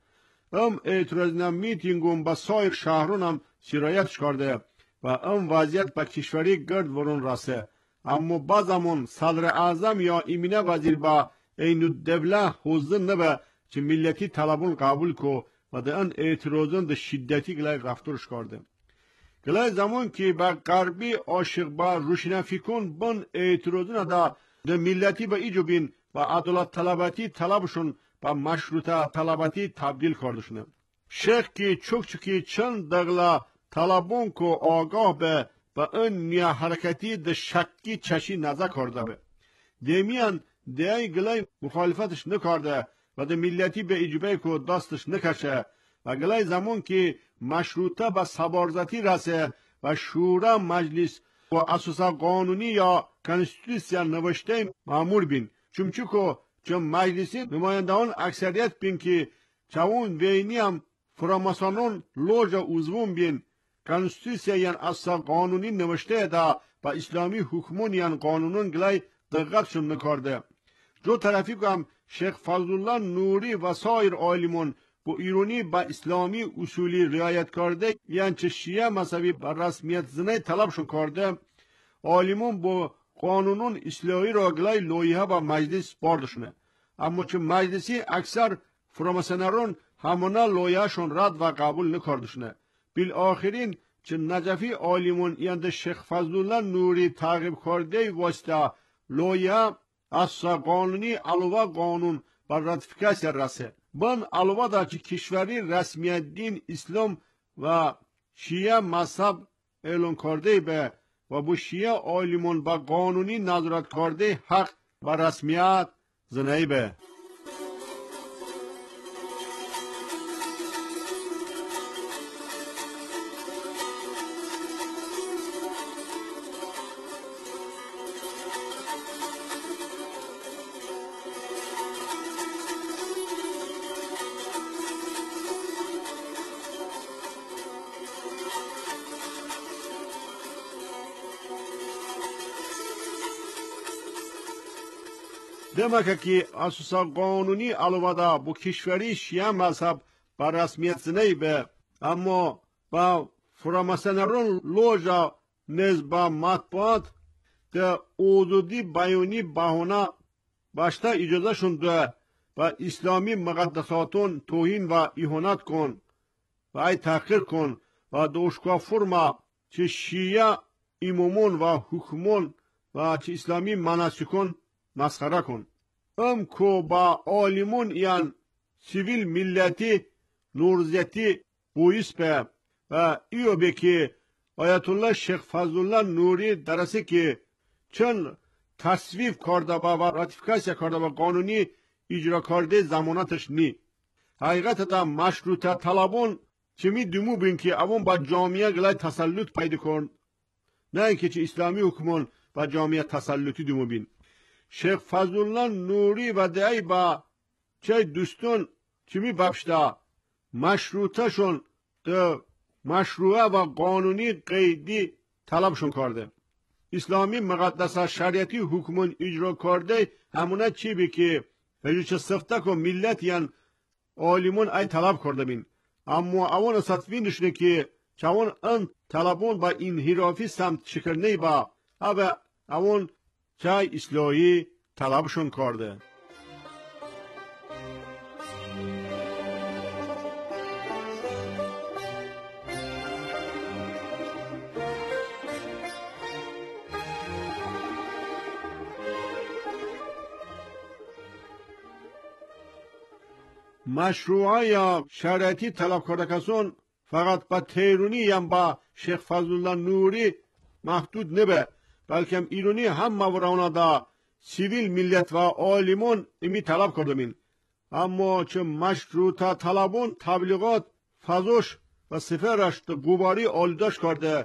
اعتراض نه میتینگون با سایر شهرون هم سرایت کرده و وضعیت با کشوری گرد ورون راسه اما بازمون صدر اعظم یا ایمینه وزیر با این الدوله حوزه نبه چه ملتی طلبون قبول کو و ده ان اعتراضون ده شدتی گلای رفتارش کرده گلای زمان که با غربی عاشق با روشنفیکون بن اعتراضون ده ملتی با ایجو بین و عدالت طلباتی طلبشون با مشروطه طلباتی تبدیل کردشونه شیخ که چوکی چند دغلا طلبون کو آگاه به و این نیا حرکتی ده شکی چشی نظر کرده به دیمیان دیای گلای مخالفتش نکرده و ده ملتی به اجبه کو دستش نکشه و گلای زمان که مشروطه به سبارزتی رسه و شورا مجلس و اساسا قانونی یا کنستیتوسیون نوشته معمول بین چون مجلسی نمایندگان اکثریت بین که چون وینی هم فراماسانون لوجا عضوون بین کنستیتوسیون اساسا قانونی نوشته دا با اسلامی حکمون قانونون گلای دقتشون نکرده جو طرفی هم شیخ فضل الله نوری و سایر عالمون با ایرانی با اسلامی اصولی رعایت کرده یعنی چه شیعه مذهبی با رسمیت زنه طلبشون کرده عالمون با قانونون اصلاحی را گلای لایحه با مجلس باردشونه اما چه مجلسی اکثر فراماسونرون همانا لایحهشون رد و قبول نکردشونه بالآخرین چه نجفی عالمون یعنی شیخ فضل الله نوری تعقیب کرده واسطه لایحه از قانونی علاوه قانون بر راتیفیکاسیون رسه بن علاوه دا که کشوری رسمیت دین اسلام و شیعه مذهب اعلان کرده به و با شیعه عالمون با قانونی نظارت کرده حق و رسمیت زنهی به demek ki اساسا قانونی علاوه دا با کشوری شیعه مذهب با رسمیت زنی به اما با فراماسونرون لوجا نز با مطبوعات ده حدودی بیانی بهانه باشته اجازه شونده و اسلامی مقدساتون توهین و اهانت کن و ای تحقیر کن و دوشکا فرما چه شیعه امامون و حکمون و چه اسلامی مناسکون مسخره کن کو با عالمون یان سیویل ملتی نورزیتی بویس به و ایو به که آیت الله شیخ فضل الله نوری درسته که چون تصویب کرده و راتیفیکاسیون کرده و قانونی اجرا کرده زمانتش نی حقیقت دا مشروطه طلبون چه می دومو بین که اون با جامعه گلای تسلط پیدا کن نه اینکه چه اسلامی حکمون و جامعه تسلطی دومو بین شیخ فضل الله نوری و دعی با چه دوستون چمی بخشده مشروطه شون ده مشروعه و قانونی قیدی طلبشون کرده اسلامی مقدسه شریعتی حکمون اجرا کرده همونه چی بی که فجوچ سفته که ملت یان آلیمون ای طلب کرده بین. اما اون سطفین دشنه که چون ان طلبون با این هیرافی سمت شکرنی با اون چای اصلاحی طلبشون کرده. مشروعه یا شرعتی طلب کرده کسان فقط با تیرونی یا با شیخ فضلالله نوری محدود نبه، بلکه ایرانی هم مورانا دا سیویل ملت و عالمون امی طلب کرده بین. اما چه مشروطه طلبون تبلیغات فضوش و سفرش دا گوباری آلودش کرده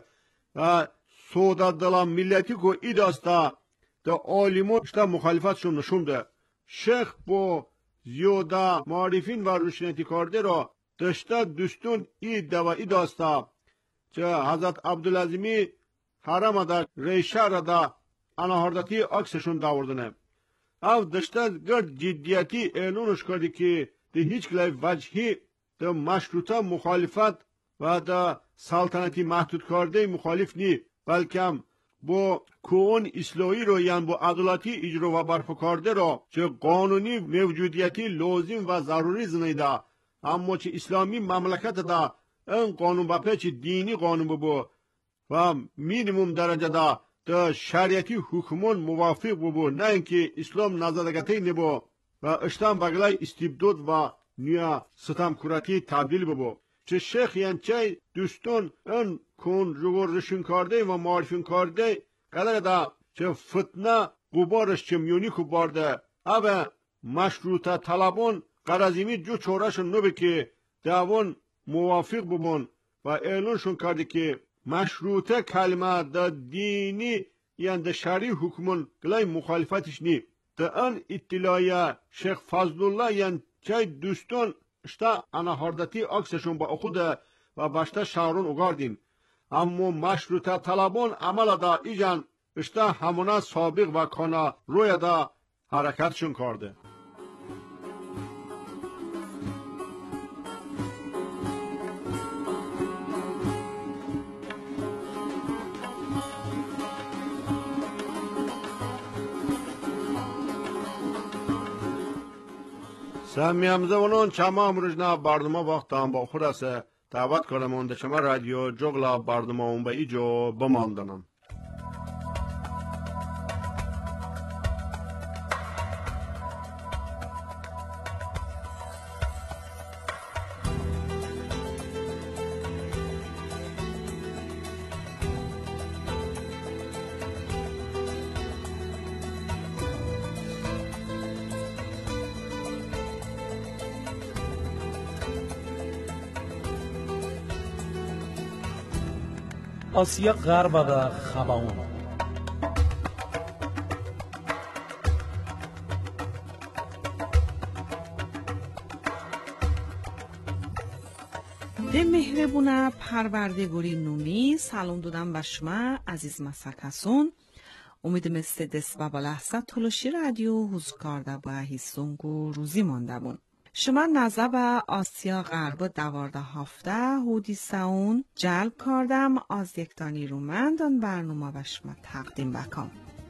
و سودا دلا ملتی که ای داسته دا عالمون دا مخالفتشون نشونده. شیخ با زیاده معرفین و روشنیتی کرده را دشته دوستون ای دوایی داسته چه حضرت عبدالعظیمی حرم دا ریشه را دا اناهاردتی اکسشون داوردنه. او دشته گرد جدیتی اعلانش کرده که ده هیچ کلای وجهی ده مشروطه مخالفت و ده سلطنتی محدود کرده مخالف نی، بلکه با کون اصلاحی رو یعنی با عدالتی اجرا و برپا کرده را چه قانونی موجودیتی لازم و ضروری زنیده. اما چه اسلامی مملکت دا این قانون با پیچ دینی قانون ببو و مینیموم درجه دا شریعتی حکمون موافق ببو، نه اینکه اسلام نزدگتی نبو و اشتام بگلای استبداد و نیا ستم کراتی تبدیل ببو. چه شیخ یعنی چه دوستان این کن روشن کرده و معرفین کرده قدر دا چه فتنه غبارش چه میونی کو بارده. اوه مشروطه طلبان قرازیمی جو چورشون نبه که داون موافق ببون و اعلانشون کرده که مشروطه کلمه دا دینی یعنی دا شرعی حکمون گلای مخالفتش نی. دا ان اطلاعیه شیخ فضلالله یعنی چه دوستان اشتا اناهاردتی اکسشون با اخوده و باشتا شهرون اگاردین. اما مشروطه طلبان عمل دا ایجان اشتا همونه سابق و کانا روی دا حرکتشون کرده. سمیامزه ونون چما امروزنا برنامه وقتان با خود است دعوت کنم اون شما رادیو جغلا برنامه اون به ایجو بماندنم. آسیا غرب و خباون ده مهربونه پروردگاری نومی سلام دادم به شما عزیز مسکسون. امیدم است دست و بلحظه تلوشی رادیو حضور کرده با حسونگو روزی مانده بون. شما نظر به آسیا غرب 12 هفته هودی ساون جلب کردم از یک دانی رومندان برنامه به شما تقدیم بکنم.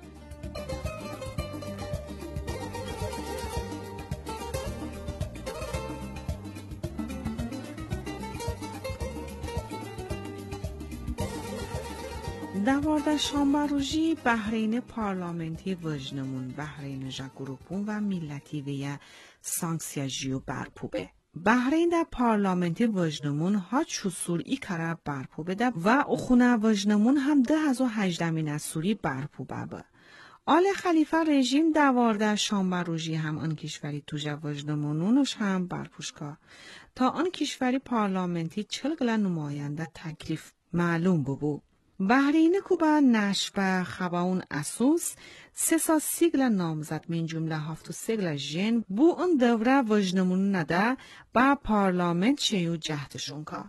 دوارده شنبه روزی بحرین پارلمانتی وجنمون بحرین جگروپون و ملتی ویا سانکسیا جیو برپوبه. بحرین در پارلمانتی وجنمون ها چوسول ای کاره برپوبه ده و اخونه وجنمون هم 2018 نسولی برپوبه به. آل خلیفه رژیم دوارده شنبه روزی هم آن کشوری توجه وجنمونونش هم برپوشکا تا آن کشوری پارلمانتی 40 نماینده تکلیف معلوم ببو. بحرین کوبا نشبه خباون اسوس 3 سیگل نامزد من جمله 7 سیگل جن بو اون دوره وجنمون نده با پارلمانت چیو جهتشون که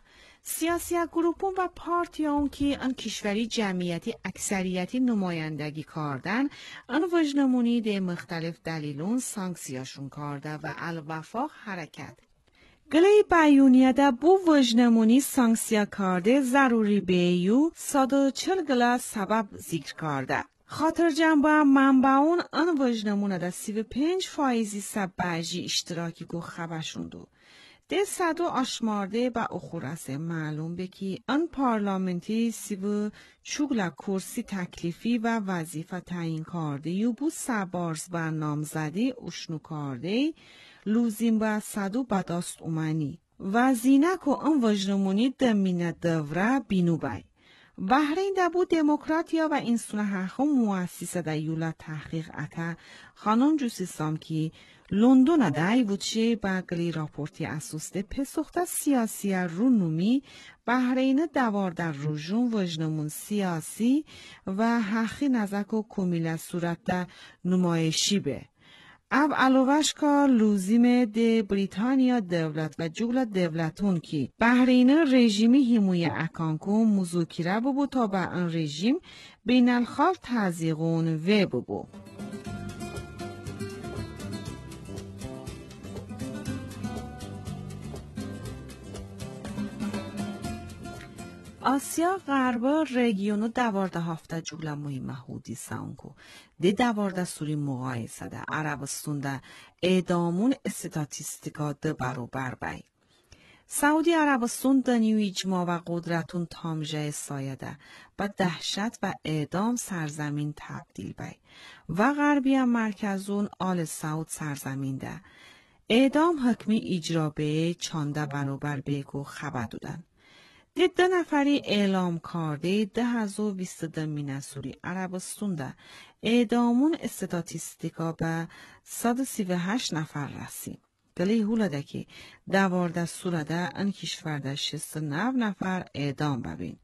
سیاسی گروپون و پارتیون که ان کشوری جمعیتی اکثریتی نمایندگی کردن ان وجنمونی ده مختلف دلیلون سانکسیاشون کرده و الوفاق حرکت. گلی بیانیه ده بو وجنمونی سانکسیا کرده ضروری بیو 140 گلا سبب ذکر کرده. خاطر جنبه منبعون ان وجنمونه ده 35% سببجی اشتراکی گو خبشوندو. ده صدو آشمارده با اخورسه معلوم بکی ان پارلامنتی سیو چوگلا کرسی تکلیفی و وظیفه تعیین کرده یو بو سبارز و نامزدی اشنو کرده لوزیم با صدو بداست اومنی و زینک و ان وجنمونی دمینه دوره بینو بای. بحرین دبو دموکراتیا و انسان حقوق مؤسسه دا یولا تحقیق اتا خانم جوسیسام کی لندن دای وچه با گلی راپورتی اساسده پسخته سیاسی رونومی بحرین دوار در رجوم وجنمون سیاسی و حقی نزک و کمیل صورت دا نمایشی به. اب علوش که لوزیم ده بریتانیا دولت و جغل دولتون کی بحرین رژیمی هموی اکانکو مذاکره ببو تا با ان رژیم بین الخال تزیقون و ببو. آسیا غرب رژیونو 12 جغل مهم هودی سانکو ده 12 سوری مقایسه ده عربستان ده اعدامون استاتیستیکا ده برابر بای. سعودی عربستان دنیو اجماع و قدرتون تامجه سایه ده با دهشت و اعدام سرزمین تبدیل بای و غربی مرکزون آل سعود سرزمین ده اعدام حکمی اجرا به چانده برابر بگو خبر دودن. ده نفری اعلام کرده 2022 مینسوری عربستان ده اعدامون استاتیستیکا به 138 نفر رسید. گلی هولاده که 12 سورده ان کشورده 69 نفر اعدام ببین.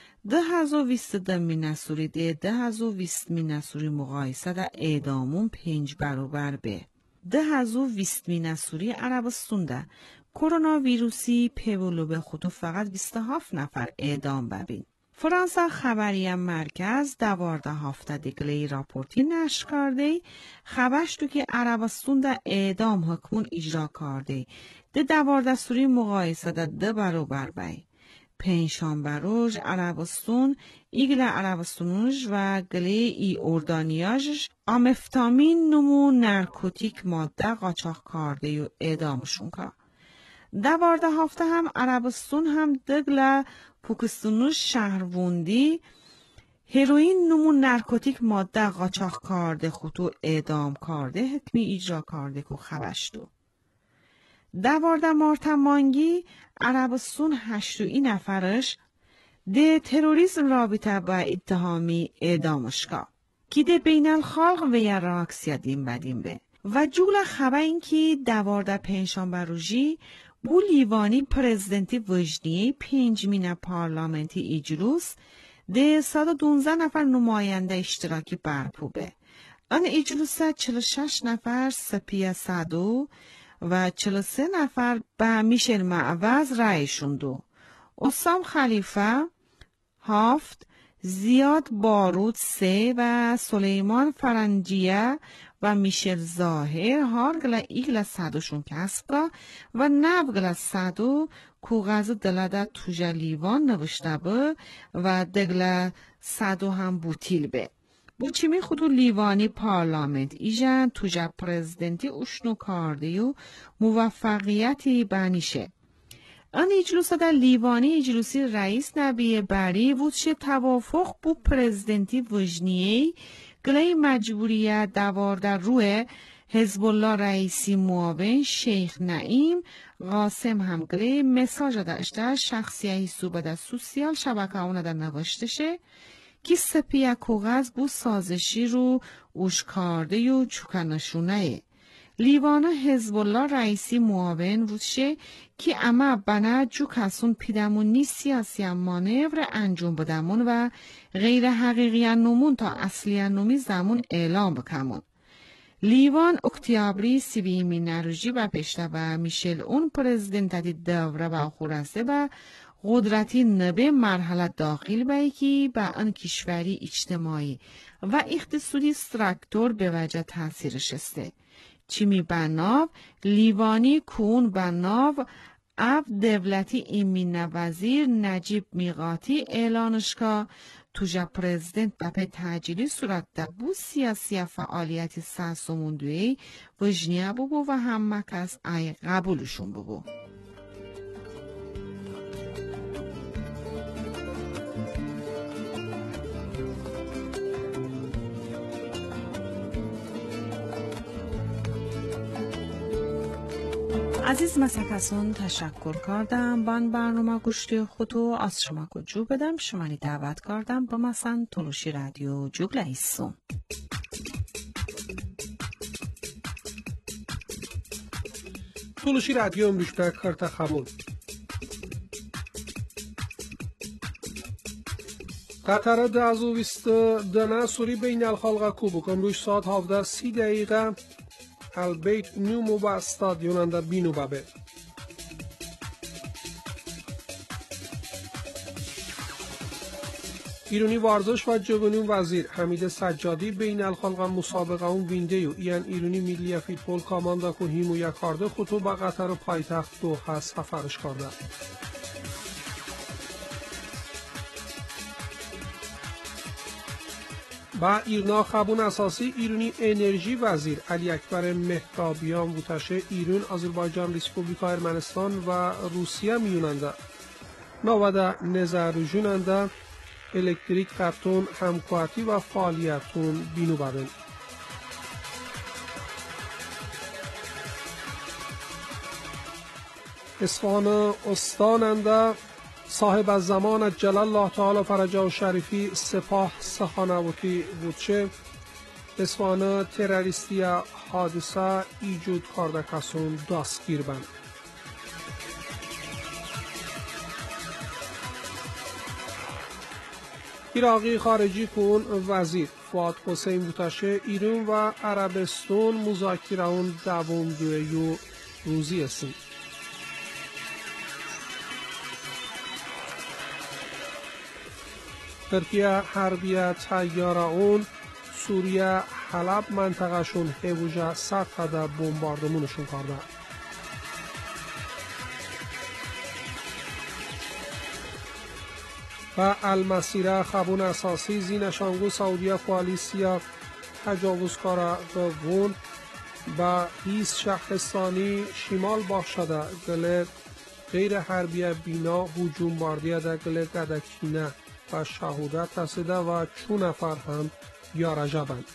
2022 مینسوری ده 2020 مینسوری مقایسه ده اعدامون 5 برابر به. 2020 مینسوری عربستان ده کرونا ویروسی پیولو به خودو فقط 27 نفر اعدام ببین. فرانسه خبری مرکز 12 دیگلی راپورتی نشر کرده خبرش تو که عربستان ده اعدام حکمون اجرا کرده ده 12 سوری مقایسه ده 2 برابر بای. پنجشنبه روز عربستان ایگل عربستانوش و گلی ای اردانیاجش آمفتامین نمو نرکوتیک ماده قاچاق کرده و اعدامشون که. 12 هم عربستان هم دگل پاکستانوش شهروندی هروئین نمو نرکوتیک ماده قاچاق کرده خودو اعدام کرده حکمی اجرا کرده که خبشتو. 12 مارتمانگی عربستان 8 نفرش ده تروریسم رابطه با اتهامی اعدامش که ده بین الخلق و یا راکسیا دیم بدیم به و جول خبر این که 12 پنجشنبه روزی بو لیوانی پرزیدنتی وجدی 5 پارلمانتی اجلوس ده 112 نفر نماینده اشتراکی برپو به. آن اجلوس 46 نفر سپیا صدو و 43 نفر به میشل معوض رای شوندو. اسام خلیفه 7 زیاد بارود 3 و سلیمان فرنجیه و میشل ظاهر هار گلا ایگلا صدوشون کسکا و نو گلا صدو کوغاز دلاده توجه لیوان نوشته به و دگلا صدو هم بوتیل به. بو چیمی خودو لیوانی پارلامنت ایجان توجه پرزیدنتی اشنو کرده و موفقیتی بنیشه. آن اجلوس در لیوانی اجلوسی رئیس نبی بری وچه توافق بو پرزیدنتی وجنیه گلی مجبوریت دوار در روی حزب الله رئیسی معاون شیخ نعیم قاسم هم گلی مساج داشته شخصیه صوبه در سوسیال شبکه اونه در نوشتشه که سپیه کوغز بو سازشی رو اوشکارده و چوکنشونه لیوان حزب الله رئیسی معاون وچه که اما بنا جو کسون پیدمون نی سیاسی مانور انجام بدمون و غیر حقیقی نمون تا اصلی نمی زمون اعلام بکمون. لیوان اکتیابری سیبیمی نروژی و پشته و میشل اون پرزیدنت دوره و خورسته و قدرتی نبه مرحله داخل بیکی با ان کشوری اجتماعی و اقتصادی استراکتور به وجه تاثیرش است. چیمی بناو لیوانی کون بناو اف دولتی ایمین وزیر نجیب میقاتی اعلانش که توجه پرزیدنت بپی تحجیلی صورت ده بو سیاسی فعالیتی ساسوموندوی و جنیا بو و هم مکس ای قبولشون بو. عزیز مسکسون تشکر کردم بان برنامه گوشتی خودو از شما کجو بدم شمانی دعوت کردم با مثلا تلوشی رادیو جوگل ایسون تلوشی رادیو امروشته کرتا خبون قطره ده از اویست دنه سوری بین الخالقه کوبک امروش ساعت 17:30 دقیقه البیت نومو با استادیون اندر بینو بابه ایرانی ورزش و جوانان وزیر حمید سجادی بین الخالقه مسابقه اون وینده یو ایان ایرانی ملی فوتبال کاماندا که هیمو یک کارده خطو با قطر و پایتخت دوحه سفرش کرده با ایرنا خبون اساسی ایرانی انرژی وزیر علی اکبر مهرابیان بوتشه ایران آذربایجان ریسپوبلیکا ارمنستان و روسیه میوننده نواده نظرجوننده الکتریک خطون همکواتی و فعالیتون بینو برن اصفهان استاننده صاحب از زمان جلال الله تعالی فرجه و شریفی سپاه سخانوتی بودشه اصفهان تروریستی حادثه ایجود کرده کسون دستگیر بند عراقی خارجی کن وزیر فؤاد حسین بوتشه ایران و عربستان مذاکره اون دوم دویو روزی هستند ترکیه حربیه تیاره اون سوریه حلب منطقهشون هیوجه سرقده بمباردمونشون کرده و المسیره خبون اساسی زینشانگو سعودیه کوالیسیا تجاوزکار دوون و 20 شهرستانی شمال باشده گله غیر حربیه بینا هجوم باردیه ده گله گدکینه و شهودت رسیده و 4 نفر هم یارجبند.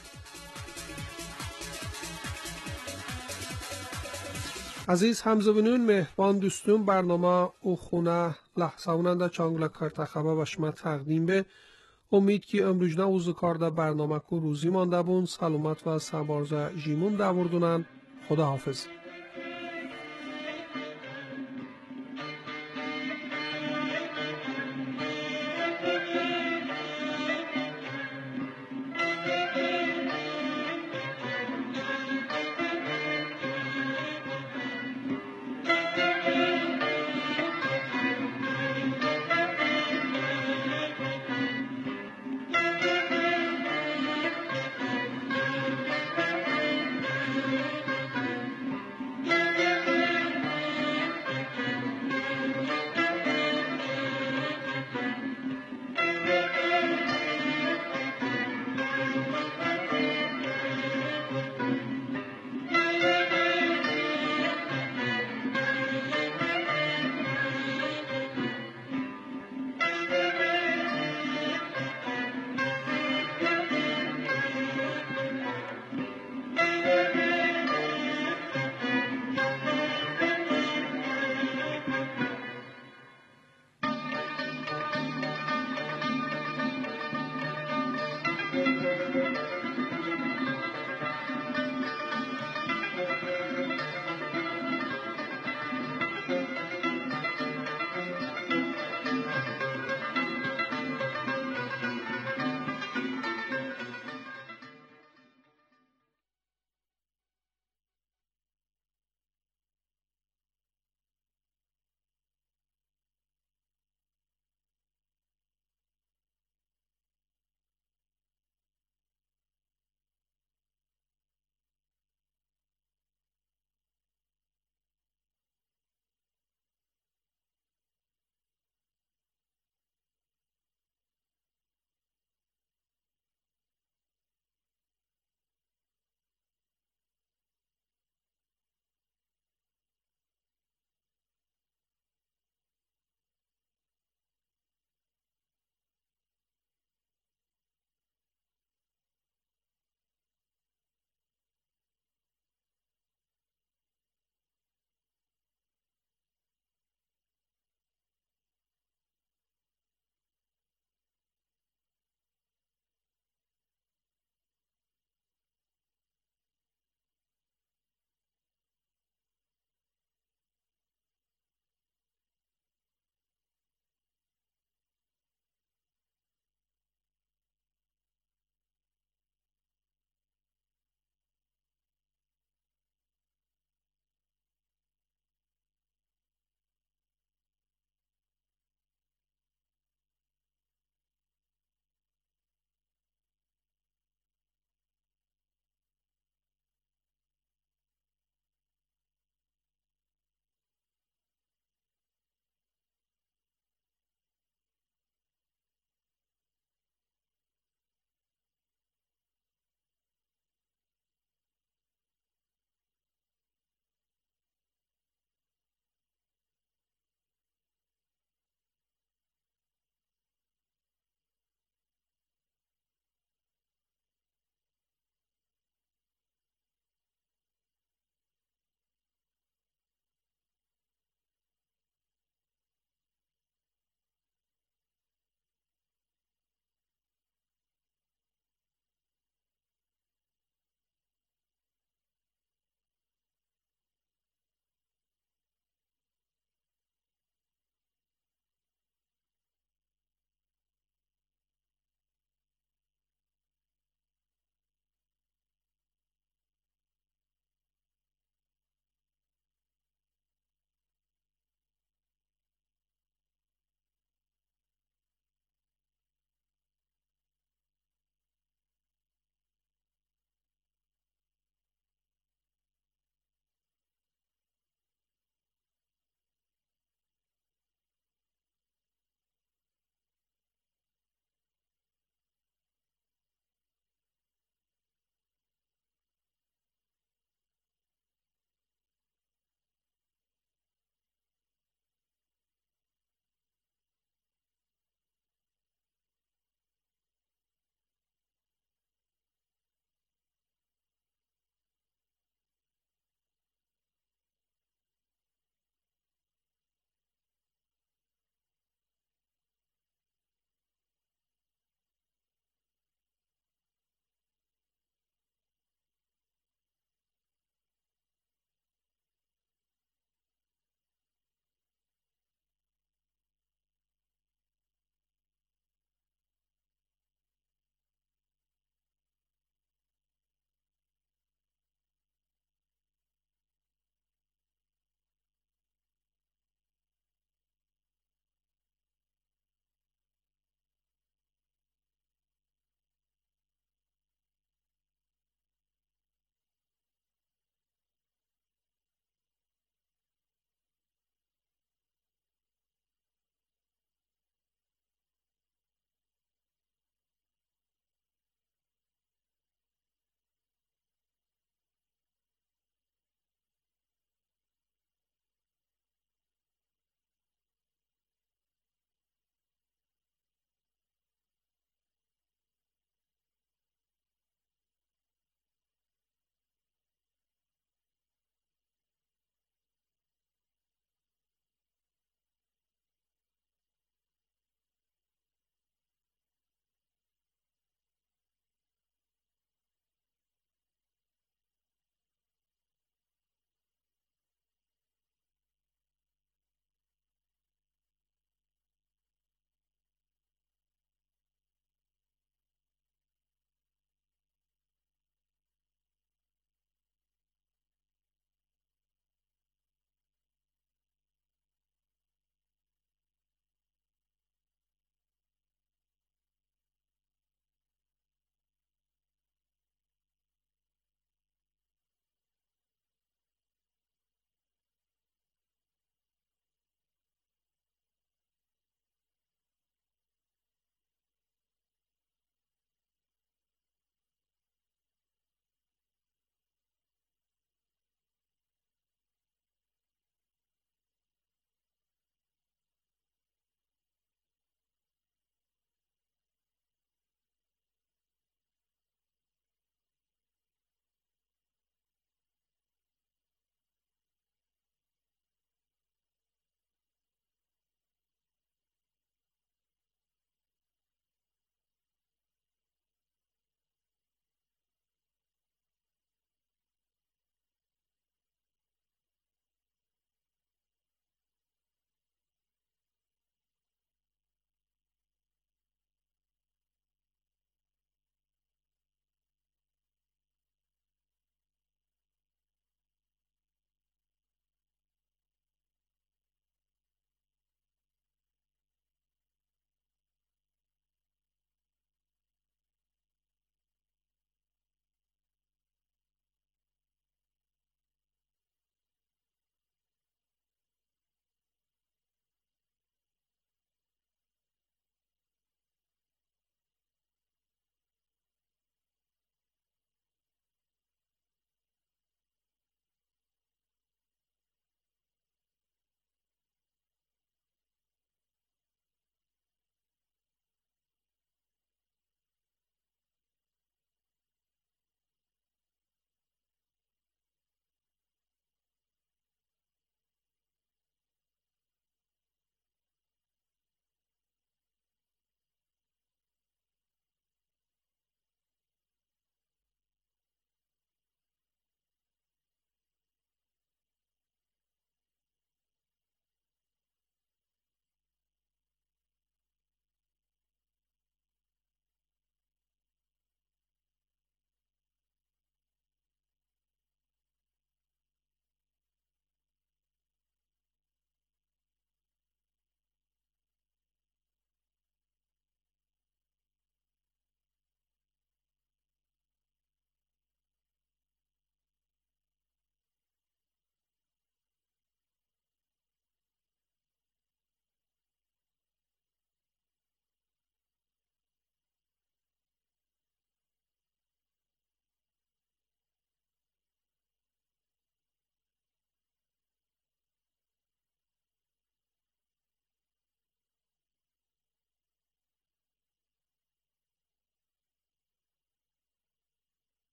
عزیز همزبانون مهربان دوستون برنامه او خونه لحظه اوننده چانگل کرده خبر و شما تقدیم به امید که امروز نوزو کارده برنامه کو روزی مانده بون سلامت و سبارزه جیمون دوردونن خدا حافظ